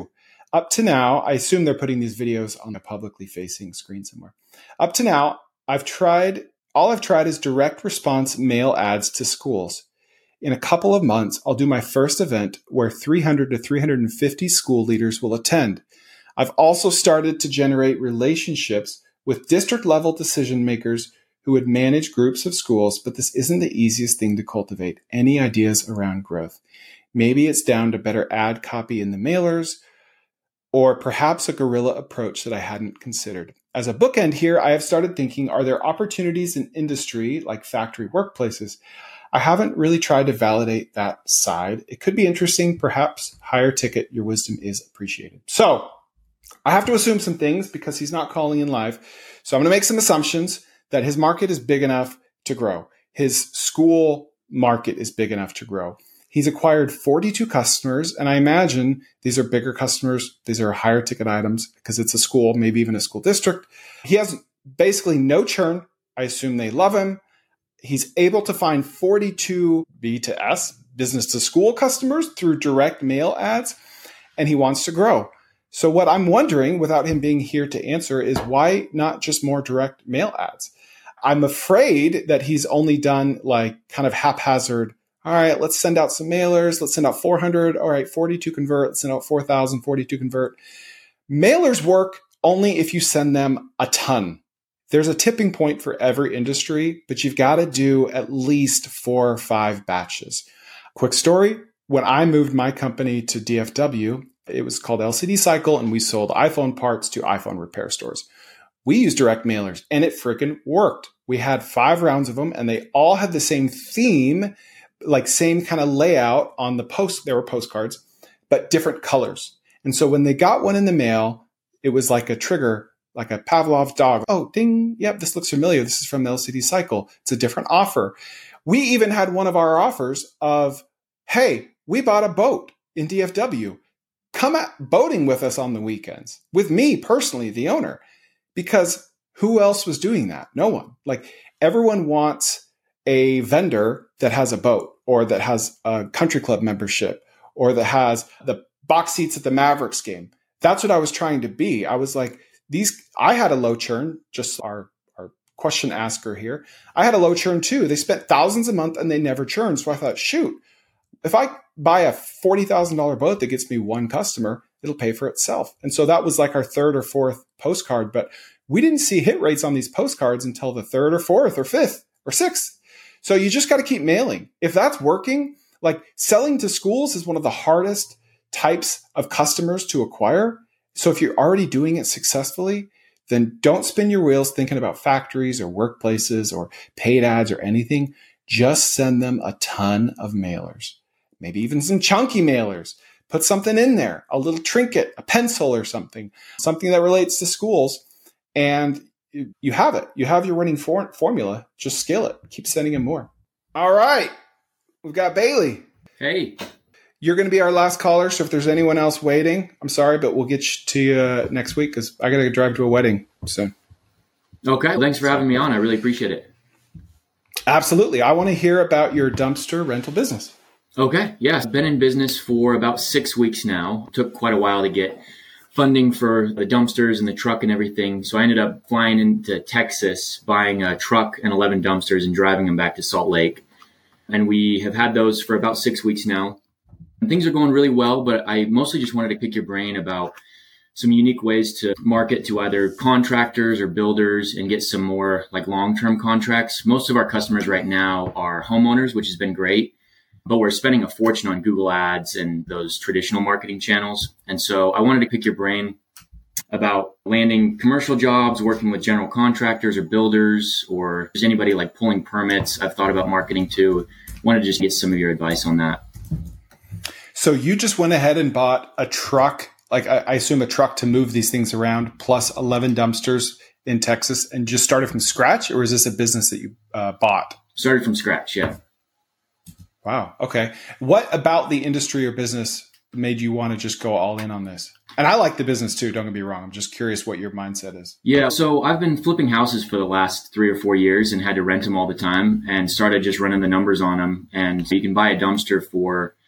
Speaker 1: Up to now, I assume they're putting these videos on a publicly facing screen somewhere. Up to now, I've tried, all I've tried is direct response mail ads to schools. In a couple of months, I'll do my first event where three hundred to three hundred fifty school leaders will attend. I've also started to generate relationships with district level decision makers who would manage groups of schools, but this isn't the easiest thing to cultivate. Any ideas around growth? Maybe it's down to better ad copy in the mailers, or perhaps a guerrilla approach that I hadn't considered. As a bookend here, I have started thinking, are there opportunities in industry like factory workplaces? I haven't really tried to validate that side. It could be interesting, perhaps higher ticket. Your wisdom is appreciated. So I have to assume some things because he's not calling in live. So I'm going to make some assumptions that his market is big enough to grow. His school market is big enough to grow. He's acquired forty-two customers, and I imagine these are bigger customers. These are higher ticket items because it's a school, maybe even a school district. He has basically no churn. I assume they love him. He's able to find forty-two B to S, business to school customers through direct mail ads, and he wants to grow. So what I'm wondering, without him being here to answer, is why not just more direct mail ads? I'm afraid that he's only done like kind of haphazard. All right, let's send out some mailers. Let's send out four hundred. All right, forty-two convert. Let's send out four thousand, forty-two convert. Mailers work only if you send them a ton. There's a tipping point for every industry, but you've got to do at least four or five batches. Quick story. When I moved my company to D F W, it was called L C D Cycle, and we sold iPhone parts to iPhone repair stores. We used direct mailers, and it freaking worked. We had five rounds of them, and they all had the same theme, like same kind of layout on the post. There were postcards, but different colors. And so when they got one in the mail, it was like a trigger, like a Pavlov dog. Oh, ding. Yep, this looks familiar. This is from the L C D Cycle. It's a different offer. We even had one of our offers of, hey, we bought a boat in D F W. Come out boating with us on the weekends. With me personally, the owner. Because who else was doing that? No one. Like everyone wants a vendor that has a boat or that has a country club membership or that has the box seats at the Mavericks game. That's what I was trying to be. I was like, these, I had a low churn, just our, our question asker here. I had a low churn too. They spent thousands a month and they never churned. So I thought, shoot, if I buy a forty thousand dollars boat that gets me one customer, it'll pay for itself. And so that was like our third or fourth postcard, but we didn't see hit rates on these postcards until the third or fourth or fifth or sixth. So you just got to keep mailing. If that's working, like selling to schools is one of the hardest types of customers to acquire. So if you're already doing it successfully, then don't spin your wheels thinking about factories or workplaces or paid ads or anything. Just send them a ton of mailers, maybe even some chunky mailers. Put something in there, a little trinket, a pencil or something, something that relates to schools. And you have it. You have your winning for- formula. Just scale it. Keep sending them more. All right. We've got Bailey.
Speaker 5: Hey.
Speaker 1: You're going to be our last caller. So if there's anyone else waiting, I'm sorry, but we'll get to you uh, next week because I got to drive to a wedding soon.
Speaker 5: Okay. Well, thanks for having me on. I really appreciate it.
Speaker 1: Absolutely. I want to hear about your dumpster rental business.
Speaker 5: Okay. Yeah. I've been in business for about six weeks now. Took quite a while to get funding for the dumpsters and the truck and everything. So I ended up flying into Texas, buying a truck and eleven dumpsters and driving them back to Salt Lake. And we have had those for about six weeks now. And things are going really well, but I mostly just wanted to pick your brain about some unique ways to market to either contractors or builders and get some more like long-term contracts. Most of our customers right now are homeowners, which has been great, but we're spending a fortune on Google Ads and those traditional marketing channels. And so I wanted to pick your brain about landing commercial jobs, working with general contractors or builders, or if there's anybody like pulling permits I've thought about marketing to. Wanted to just get some of your advice on that.
Speaker 1: So you just went ahead and bought a truck, like I assume a truck to move these things around, plus eleven dumpsters in Texas, and just started from scratch? Or is this a business that you uh, bought?
Speaker 5: Started from scratch, yeah.
Speaker 1: Wow. Okay. What about the industry or business made you want to just go all in on this? And I like the business too, don't get me wrong. I'm just curious what your mindset is.
Speaker 5: Yeah. So I've been flipping houses for the last three or four years and had to rent them all the time and started just running the numbers on them. And you can buy a dumpster for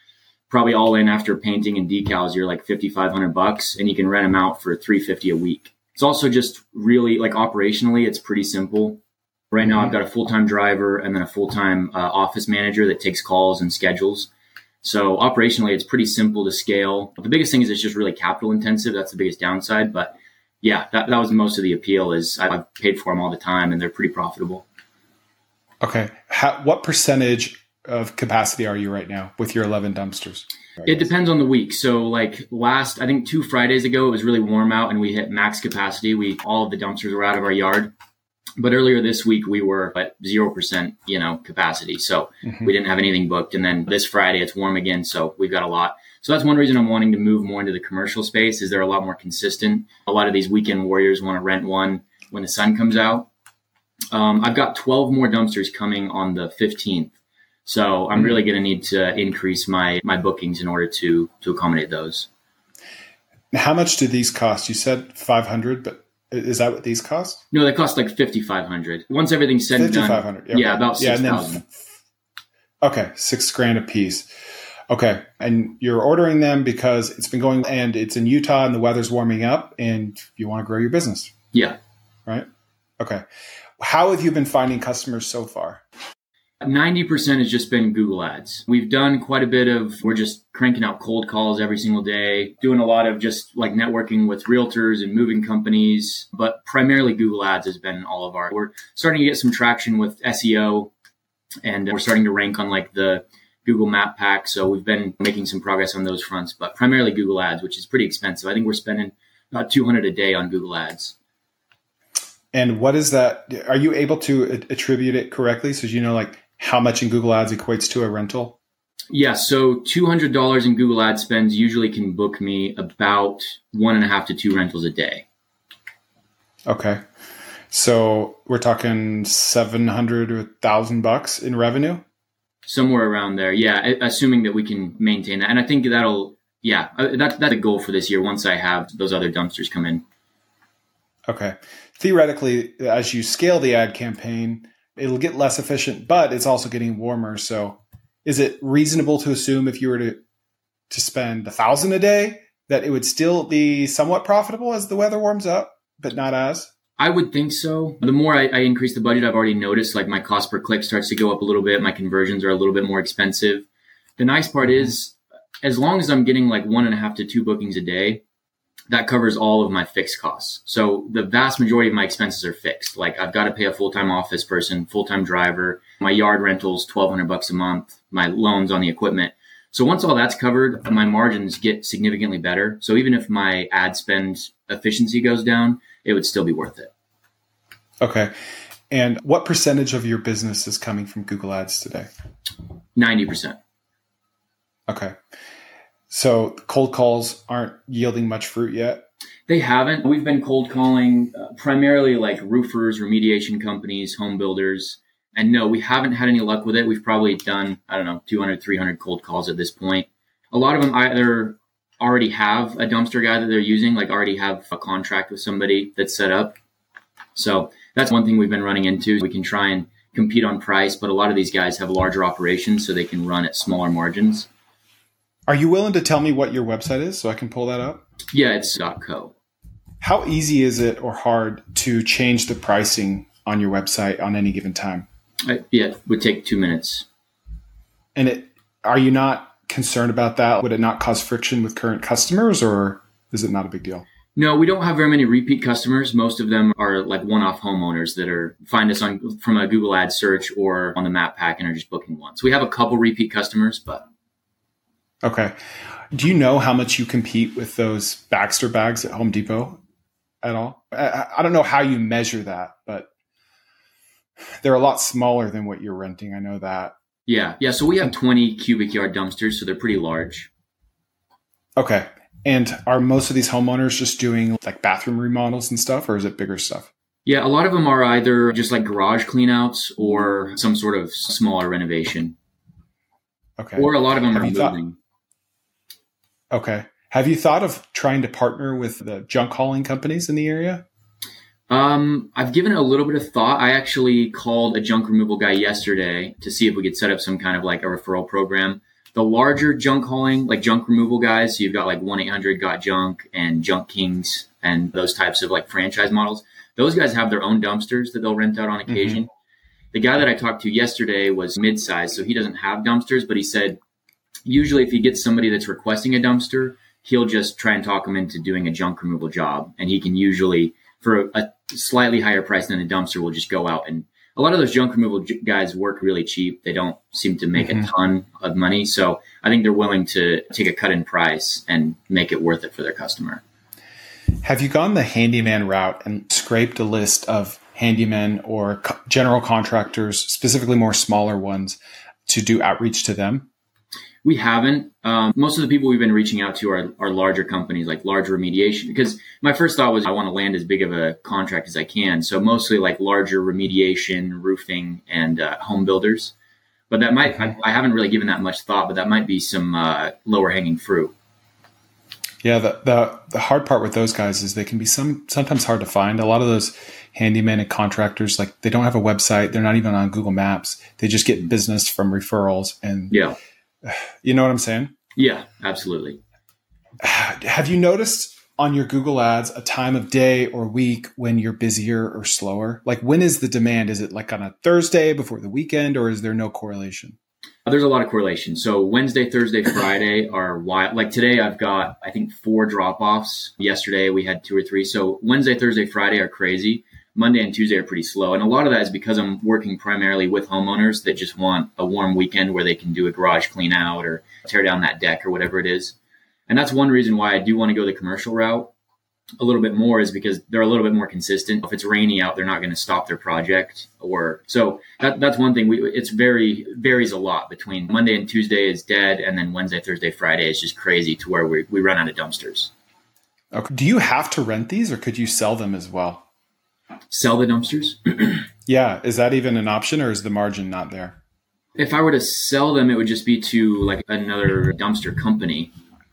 Speaker 5: probably all in after painting and decals, you're like fifty-five hundred bucks, and you can rent them out for three fifty a week. It's also just really like operationally, it's pretty simple. Right now, I've got a full-time driver and then a full-time uh, office manager that takes calls and schedules. So operationally, it's pretty simple to scale. But the biggest thing is it's just really capital intensive. That's the biggest downside. But yeah, that, that was most of the appeal is I've paid for them all the time and they're pretty profitable.
Speaker 1: Okay. How, what percentage of capacity are you right now with your eleven dumpsters?
Speaker 5: It depends on the week. So like last, I think two Fridays ago, it was really warm out and we hit max capacity. We, all of the dumpsters were out of our yard. But earlier this week, we were at zero percent, you know, capacity. So mm-hmm. we didn't have anything booked. And then this Friday, it's warm again. So we've got a lot. So that's one reason I'm wanting to move more into the commercial space is they're a lot more consistent. A lot of these weekend warriors want to rent one when the sun comes out. Um, I've got twelve more dumpsters coming on the fifteenth. So I'm mm-hmm. really going to need to increase my, my bookings in order to, to accommodate those.
Speaker 1: How much do these cost? You said five hundred, but is that what these cost?
Speaker 5: No, they cost like fifty-five hundred. Once everything's said and done.
Speaker 1: fifty-five hundred.
Speaker 5: Okay. Yeah, about six thousand.
Speaker 1: Yeah, f- okay, six grand a piece. Okay, and you're ordering them because it's been going, and it's in Utah, and the weather's warming up, and you want to grow your business.
Speaker 5: Yeah.
Speaker 1: Right. Okay. How have you been finding customers so far?
Speaker 5: ninety percent has just been Google Ads. We've done quite a bit of, we're just cranking out cold calls every single day, doing a lot of just like networking with realtors and moving companies, but primarily Google Ads has been all of our, we're starting to get some traction with S E O and we're starting to rank on like the Google Map Pack. So we've been making some progress on those fronts, but primarily Google Ads, which is pretty expensive. I think we're spending about two hundred a day on Google Ads.
Speaker 1: And what is that? Are you able to attribute it correctly? So you know, like, how much in Google Ads equates to a rental?
Speaker 5: Yeah, so two hundred dollars in Google Ad spends usually can book me about one and a half to two rentals a day.
Speaker 1: Okay. So we're talking seven hundred or one thousand bucks in revenue?
Speaker 5: Somewhere around there. Yeah, assuming that we can maintain that. And I think that'll, yeah, that's, that's a goal for this year once I have those other dumpsters come in.
Speaker 1: Okay. Theoretically, as you scale the ad campaign, it'll get less efficient, but it's also getting warmer. So is it reasonable to assume if you were to to spend a thousand a day, that it would still be somewhat profitable as the weather warms up, but not as?
Speaker 5: I would think so. The more I, I increase the budget, I've already noticed like my cost per click starts to go up a little bit. My conversions are a little bit more expensive. The nice part is, as long as I'm getting like one and a half to two bookings a day, that covers all of my fixed costs. So the vast majority of my expenses are fixed. Like I've got to pay a full-time office person, full-time driver, my yard rentals, twelve hundred bucks a month, my loans on the equipment. So once all that's covered, my margins get significantly better. So even if my ad spend efficiency goes down, it would still be worth it.
Speaker 1: Okay. And what percentage of your business is coming from Google Ads today?
Speaker 5: ninety percent.
Speaker 1: Okay. So cold calls aren't yielding much fruit yet?
Speaker 5: They haven't. We've been cold calling uh, primarily like roofers, remediation companies, home builders. And no, we haven't had any luck with it. We've probably done, I don't know, two hundred, three hundred cold calls at this point. A lot of them either already have a dumpster guy that they're using, like already have a contract with somebody that's set up. So that's one thing we've been running into. We can try and compete on price, but a lot of these guys have larger operations so they can run at smaller margins.
Speaker 1: Are you willing to tell me what your website is so I can pull that up?
Speaker 5: Yeah, it's .co.
Speaker 1: How easy is it or hard to change the pricing on your website on any given time?
Speaker 5: I, yeah, it would take two minutes.
Speaker 1: And it, are you not concerned about that? Would it not cause friction with current customers, or is it not a big deal?
Speaker 5: No, we don't have very many repeat customers. Most of them are like one-off homeowners that are find us on from a Google Ad search or on the Map Pack and are just booking once. We have a couple repeat customers, but...
Speaker 1: Okay. Do you know how much you compete with those Baxter bags at Home Depot at all? I, I don't know how you measure that, but they're a lot smaller than what you're renting. I know that.
Speaker 5: Yeah. Yeah. So we have twenty cubic yard dumpsters, so they're pretty large.
Speaker 1: Okay. And are most of these homeowners just doing like bathroom remodels and stuff, or is it bigger stuff?
Speaker 5: Yeah. A lot of them are either just like garage cleanouts or some sort of smaller renovation.
Speaker 1: Okay.
Speaker 5: Or a lot of them
Speaker 1: have
Speaker 5: are
Speaker 1: moving. Thought- Okay. Have you thought of trying to partner with the junk hauling companies in the area?
Speaker 5: Um, I've given it a little bit of thought. I actually called a junk removal guy yesterday to see if we could set up some kind of like a referral program. The larger junk hauling, like junk removal guys, so you've got like one eight hundred got junk and Junk Kings and those types of like franchise models. Those guys have their own dumpsters that they'll rent out on occasion. Mm-hmm. The guy that I talked to yesterday was mid-size, so he doesn't have dumpsters, but he said usually if he gets somebody that's requesting a dumpster, he'll just try and talk them into doing a junk removal job. And he can usually, for a, a slightly higher price than a dumpster, will just go out. And a lot of those junk removal j- guys work really cheap. They don't seem to make mm-hmm. a ton of money. So I think they're willing to take a cut in price and make it worth it for their customer.
Speaker 1: Have you gone the handyman route and scraped a list of handymen or co- general contractors, specifically more smaller ones, to do outreach to them?
Speaker 5: We haven't. Um, most of the people we've been reaching out to are, are larger companies, like large remediation, because my first thought was I want to land as big of a contract as I can. So mostly like larger remediation, roofing, and uh, home builders. But that might, I, I haven't really given that much thought, but that might be some uh, lower hanging fruit.
Speaker 1: Yeah, the, the the hard part with those guys is they can be some sometimes hard to find. A lot of those handymen and contractors, like they don't have a website. They're not even on Google Maps. They just get business from referrals. And
Speaker 5: yeah,
Speaker 1: you know what I'm saying?
Speaker 5: Yeah, absolutely.
Speaker 1: Have you noticed on your Google ads a time of day or week when you're busier or slower? Like when is the demand? Is it like on a Thursday before the weekend, or is there no correlation?
Speaker 5: There's a lot of correlation. So Wednesday, Thursday, Friday are wild. Like today, I've got, I think, four drop-offs. Yesterday, we had two or three. So Wednesday, Thursday, Friday are crazy. Monday and Tuesday are pretty slow. And a lot of that is because I'm working primarily with homeowners that just want a warm weekend where they can do a garage clean out or tear down that deck or whatever it is. And that's one reason why I do want to go the commercial route a little bit more, is because they're a little bit more consistent. If it's rainy out, they're not going to stop their project. Or so that, that's one thing. We, it's very varies a lot between Monday and Tuesday is dead, and then Wednesday, Thursday, Friday is just crazy to where we we run out of dumpsters.
Speaker 1: Okay. Do you have to rent these, or could you sell them as well?
Speaker 5: Sell the dumpsters?
Speaker 1: Yeah, is that even an option, or is the margin not there?
Speaker 5: If I were to sell them, it would just be to like another dumpster company.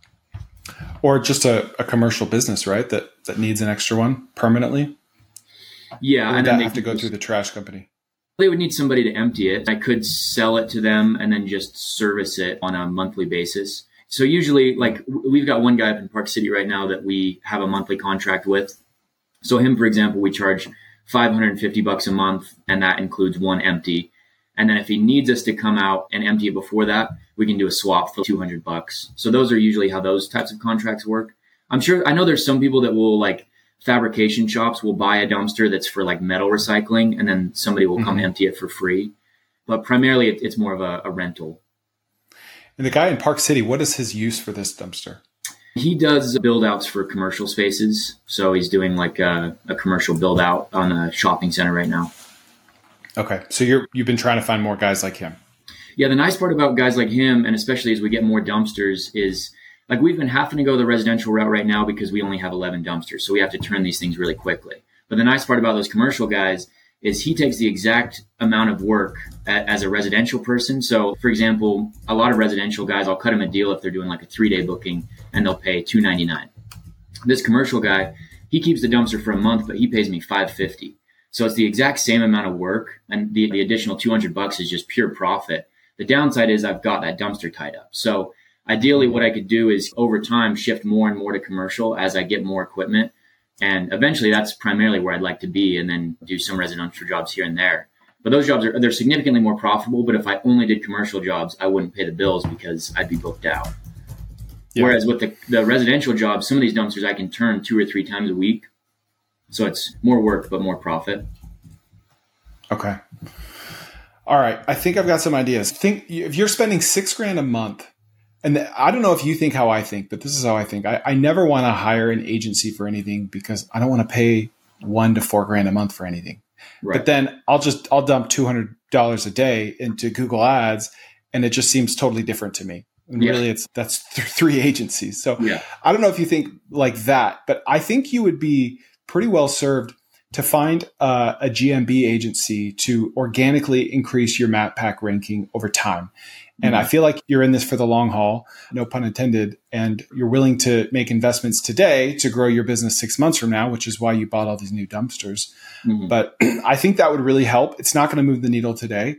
Speaker 1: Or just a, a commercial business, right? That that needs an extra one permanently.
Speaker 5: Yeah,
Speaker 1: or
Speaker 5: and
Speaker 1: that
Speaker 5: then they
Speaker 1: have to go through the trash company.
Speaker 5: They would need somebody to empty it. I could sell it to them and then just service it on a monthly basis. So usually, like we've got one guy up in Park City right now that we have a monthly contract with. So him, for example, we charge five hundred fifty bucks a month, and that includes one empty. And then if he needs us to come out and empty it before that, we can do a swap for two hundred bucks. So those are usually how those types of contracts work. I'm sure, I know there's some people that will, like fabrication shops will buy a dumpster that's for like metal recycling, and then somebody will come mm-hmm. empty it for free. But primarily it, it's more of a, a rental.
Speaker 1: And the guy in Park City, what is his use for this dumpster?
Speaker 5: He does build outs for commercial spaces. So he's doing like a, a commercial build out on a shopping center right now.
Speaker 1: Okay. So you're, you've been trying to find more guys like him.
Speaker 5: Yeah. The nice part about guys like him, and especially as we get more dumpsters, is like we've been having to go the residential route right now because we only have eleven dumpsters. So we have to turn these things really quickly. But the nice part about those commercial guys is he takes the exact amount of work as a residential person. So for example, a lot of residential guys, I'll cut them a deal if they're doing like a three day booking and they'll pay two ninety-nine. This commercial guy, he keeps the dumpster for a month, but he pays me five fifty. So it's the exact same amount of work, and the, the additional two hundred bucks is just pure profit. The downside is I've got that dumpster tied up. So ideally what I could do is over time shift more and more to commercial as I get more equipment. And eventually that's primarily where I'd like to be, and then do some residential jobs here and there. But those jobs are, they're significantly more profitable. But if I only did commercial jobs, I wouldn't pay the bills because I'd be booked out. Yeah. Whereas with the, the residential jobs, some of these dumpsters I can turn two or three times a week. So it's more work, but more profit.
Speaker 1: Okay. All right. I think I've got some ideas. Think if you're spending six grand a month, and I don't know if you think how I think, but this is how I think. I, I never want to hire an agency for anything because I don't want to pay one to four grand a month for anything. Right. But then I'll just, I'll dump two hundred dollars a day into Google Ads, and it just seems totally different to me. And yeah. really it's, that's th- three agencies. So yeah. I don't know if you think like that, but I think you would be pretty well served to find uh, a G M B agency to organically increase your Map Pack ranking over time. And mm-hmm. I feel like you're in this for the long haul, no pun intended, and you're willing to make investments today to grow your business six months from now, which is why you bought all these new dumpsters. Mm-hmm. But I think that would really help. It's not going to move the needle today,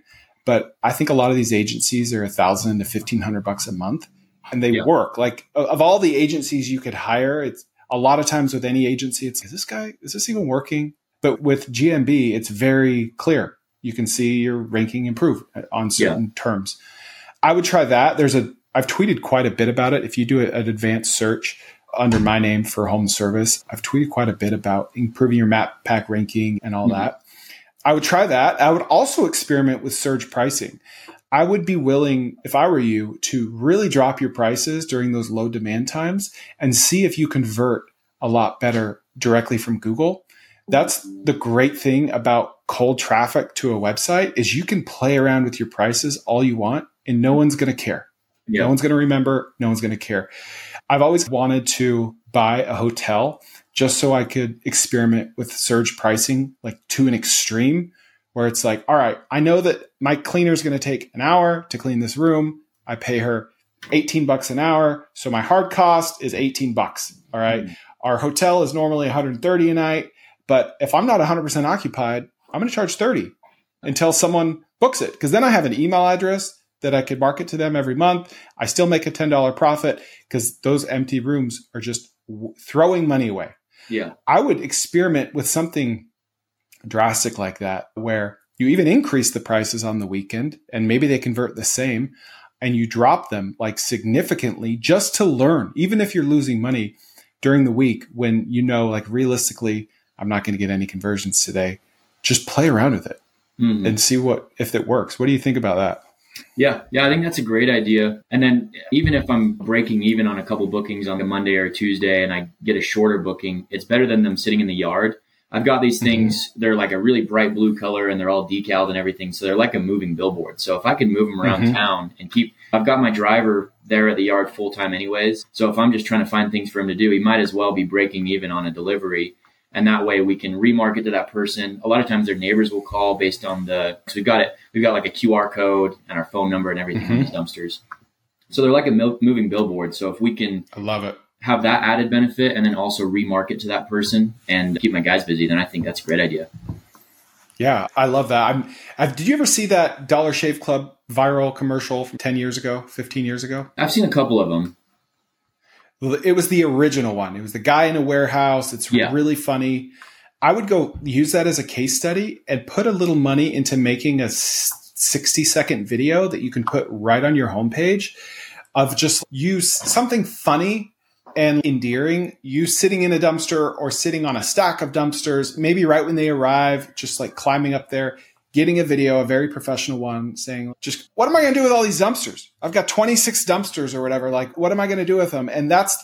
Speaker 1: But I think a lot of these agencies are a thousand to fifteen hundred bucks a month, and they
Speaker 5: Yeah.
Speaker 1: work. Like of all the agencies you could hire, it's a lot of times with any agency, it's, is this guy, is this even working? But with G M B, it's very clear. You can see your ranking improve on certain yeah. terms. I would try that. There's a, I've tweeted quite a bit about it. If you do an advanced search under my name for home service, I've tweeted quite a bit about improving your map pack ranking and all mm-hmm. that. I would try that. I would also experiment with surge pricing. I would be willing, if I were you, to really drop your prices during those low demand times and see if you convert a lot better directly from Google. That's the great thing about cold traffic to a website is you can play around with your prices all you want and no one's going to care. Yeah. No one's going to remember. No one's going to care. I've always wanted to buy a hotel just so I could experiment with surge pricing, like to an extreme where it's like, all right, I know that my cleaner is going to take an hour to clean this room. I pay her eighteen bucks an hour. So my hard cost is eighteen bucks. All right. Mm. Our hotel is normally one hundred thirty a night. But if I'm not one hundred percent occupied, I'm going to charge thirty until someone books it. Because then I have an email address that I could market to them every month. I still make a ten dollars profit because those empty rooms are just w- throwing money away.
Speaker 5: Yeah,
Speaker 1: I would experiment with something drastic like that, where you even increase the prices on the weekend and maybe they convert the same and you drop them like significantly just to learn, even if you're losing money during the week when you know, like realistically, I'm not going to get any conversions today. Just play around with it mm-hmm. and see what, if it works. What do you think about that?
Speaker 5: Yeah. Yeah. I think that's a great idea. And then even if I'm breaking even on a couple bookings on a Monday or Tuesday and I get a shorter booking, it's better than them sitting in the yard. I've got these things, mm-hmm. they're like a really bright blue color and they're all decaled and everything. So they're like a moving billboard. So if I can move them around mm-hmm. town and keep, I've got my driver there at the yard full time anyways. So if I'm just trying to find things for him to do, he might as well be breaking even on a delivery. And that way we can remarket to that person. A lot of times their neighbors will call based on the, so we've got it, we've got like a Q R code and our phone number and everything mm-hmm. on these dumpsters. So they're like a mil- moving billboard. So if we can
Speaker 1: I love it.
Speaker 5: have that added benefit and then also remarket to that person and keep my guys busy, then I think that's a great idea.
Speaker 1: Yeah, I love that. I'm, I've, did you ever see that Dollar Shave Club viral commercial from ten years ago, fifteen years ago?
Speaker 5: I've seen a couple of them.
Speaker 1: It was the original one. It was the guy in a warehouse. It's yeah. really funny. I would go use that as a case study and put a little money into making a sixty second video that you can put right on your homepage of just use something funny and endearing. You sitting in a dumpster or sitting on a stack of dumpsters, maybe right when they arrive, just like climbing up there, getting a video, a very professional one, saying, just what am I going to do with all these dumpsters? I've got twenty-six dumpsters or whatever. Like, what am I going to do with them? And that's,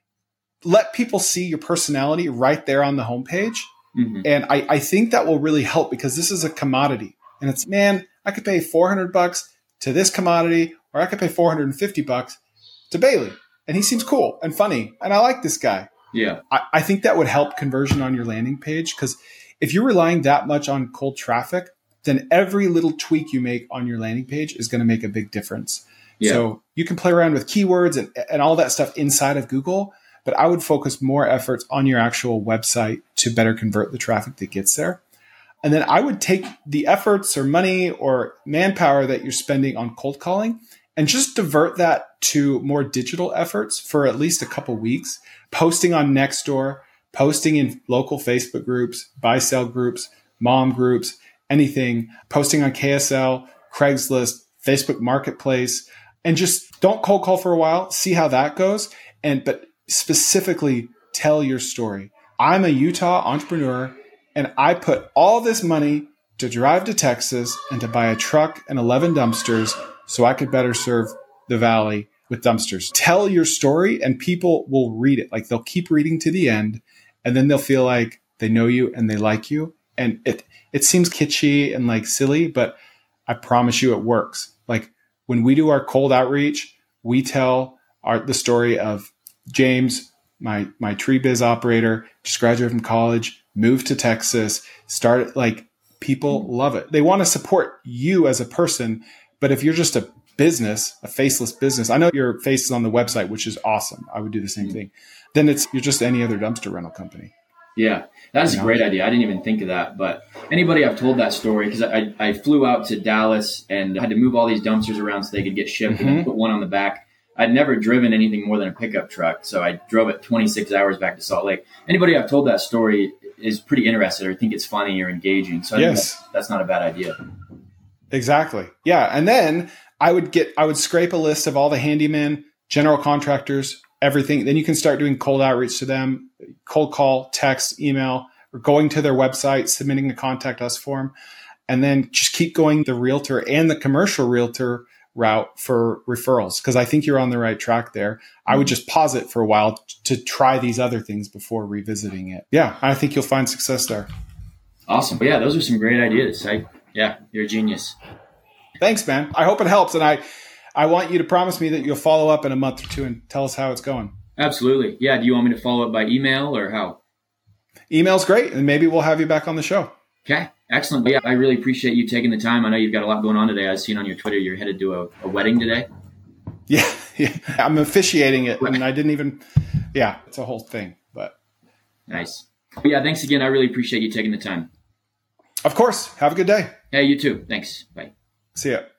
Speaker 1: let people see your personality right there on the homepage. Mm-hmm. And I, I think that will really help because this is a commodity. And it's, man, I could pay four hundred bucks to this commodity, or I could pay four hundred fifty bucks to Bailey. And he seems cool and funny. And I like this guy.
Speaker 5: Yeah.
Speaker 1: I, I think that would help conversion on your landing page because if you're relying that much on cold traffic, then every little tweak you make on your landing page is going to make a big difference. Yeah. So you can play around with keywords and, and all that stuff inside of Google, but I would focus more efforts on your actual website to better convert the traffic that gets there. And then I would take the efforts or money or manpower that you're spending on cold calling and just divert that to more digital efforts for at least a couple weeks, posting on Nextdoor, posting in local Facebook groups, buy-sell groups, mom groups, anything, posting on K S L, Craigslist, Facebook Marketplace, and just don't cold call for a while, see how that goes. And, but specifically tell your story. I'm a Utah entrepreneur and I put all this money to drive to Texas and to buy a truck and eleven dumpsters so I could better serve the valley with dumpsters. Tell your story and people will read it. Like they'll keep reading to the end and then they'll feel like they know you and they like you. And it, it seems kitschy and like silly, but I promise you it works. Like when we do our cold outreach, we tell our, the story of James, my, my tree biz operator, just graduated from college, moved to Texas, started like people love it. They want to support you as a person. But if you're just a business, a faceless business, I know your face is on the website, which is awesome. I would do the same thing. Then it's, you're just any other dumpster rental company.
Speaker 5: Yeah, that is
Speaker 1: You
Speaker 5: a
Speaker 1: know?
Speaker 5: great idea. I didn't even think of that. But anybody I've told that story, because I, I flew out to Dallas and had to move all these dumpsters around so they could get shipped, and then put one on the back. I'd never driven anything more than a pickup truck, so I drove it twenty-six hours back to Salt Lake. Anybody I've told that story is pretty interested or think it's funny or engaging. So I think
Speaker 1: Yes.
Speaker 5: that's, that's not a bad idea.
Speaker 1: Exactly. Yeah. And then I would get, I would scrape a list of all the handymen, general contractors, everything. Then you can start doing cold outreach to them, cold call, text, email, or going to their website, submitting a contact us form, and then just keep going the realtor and the commercial realtor route for referrals. Cause I think you're on the right track there. I would just pause it for a while to try these other things before revisiting it. Yeah. I think you'll find success there.
Speaker 5: Awesome. But yeah, those are some great ideas. I, yeah, you're a genius.
Speaker 1: Thanks, man. I hope it helps. And I, I want you to promise me that you'll follow up in a month or two and tell us how it's going.
Speaker 5: Absolutely. Yeah. Do you want me to follow up by email or how?
Speaker 1: Email's great. And maybe we'll have you back on the show.
Speaker 5: Okay. Excellent. But yeah, I really appreciate you taking the time. I know you've got a lot going on today. I've seen on your Twitter you're headed to a, a wedding today.
Speaker 1: Yeah, yeah. I'm officiating it. And I didn't even, yeah, it's a whole thing. But
Speaker 5: nice. But yeah, thanks again. I really appreciate you taking the time.
Speaker 1: Of course. Have a good day.
Speaker 5: Hey, you too. Thanks. Bye.
Speaker 1: See ya.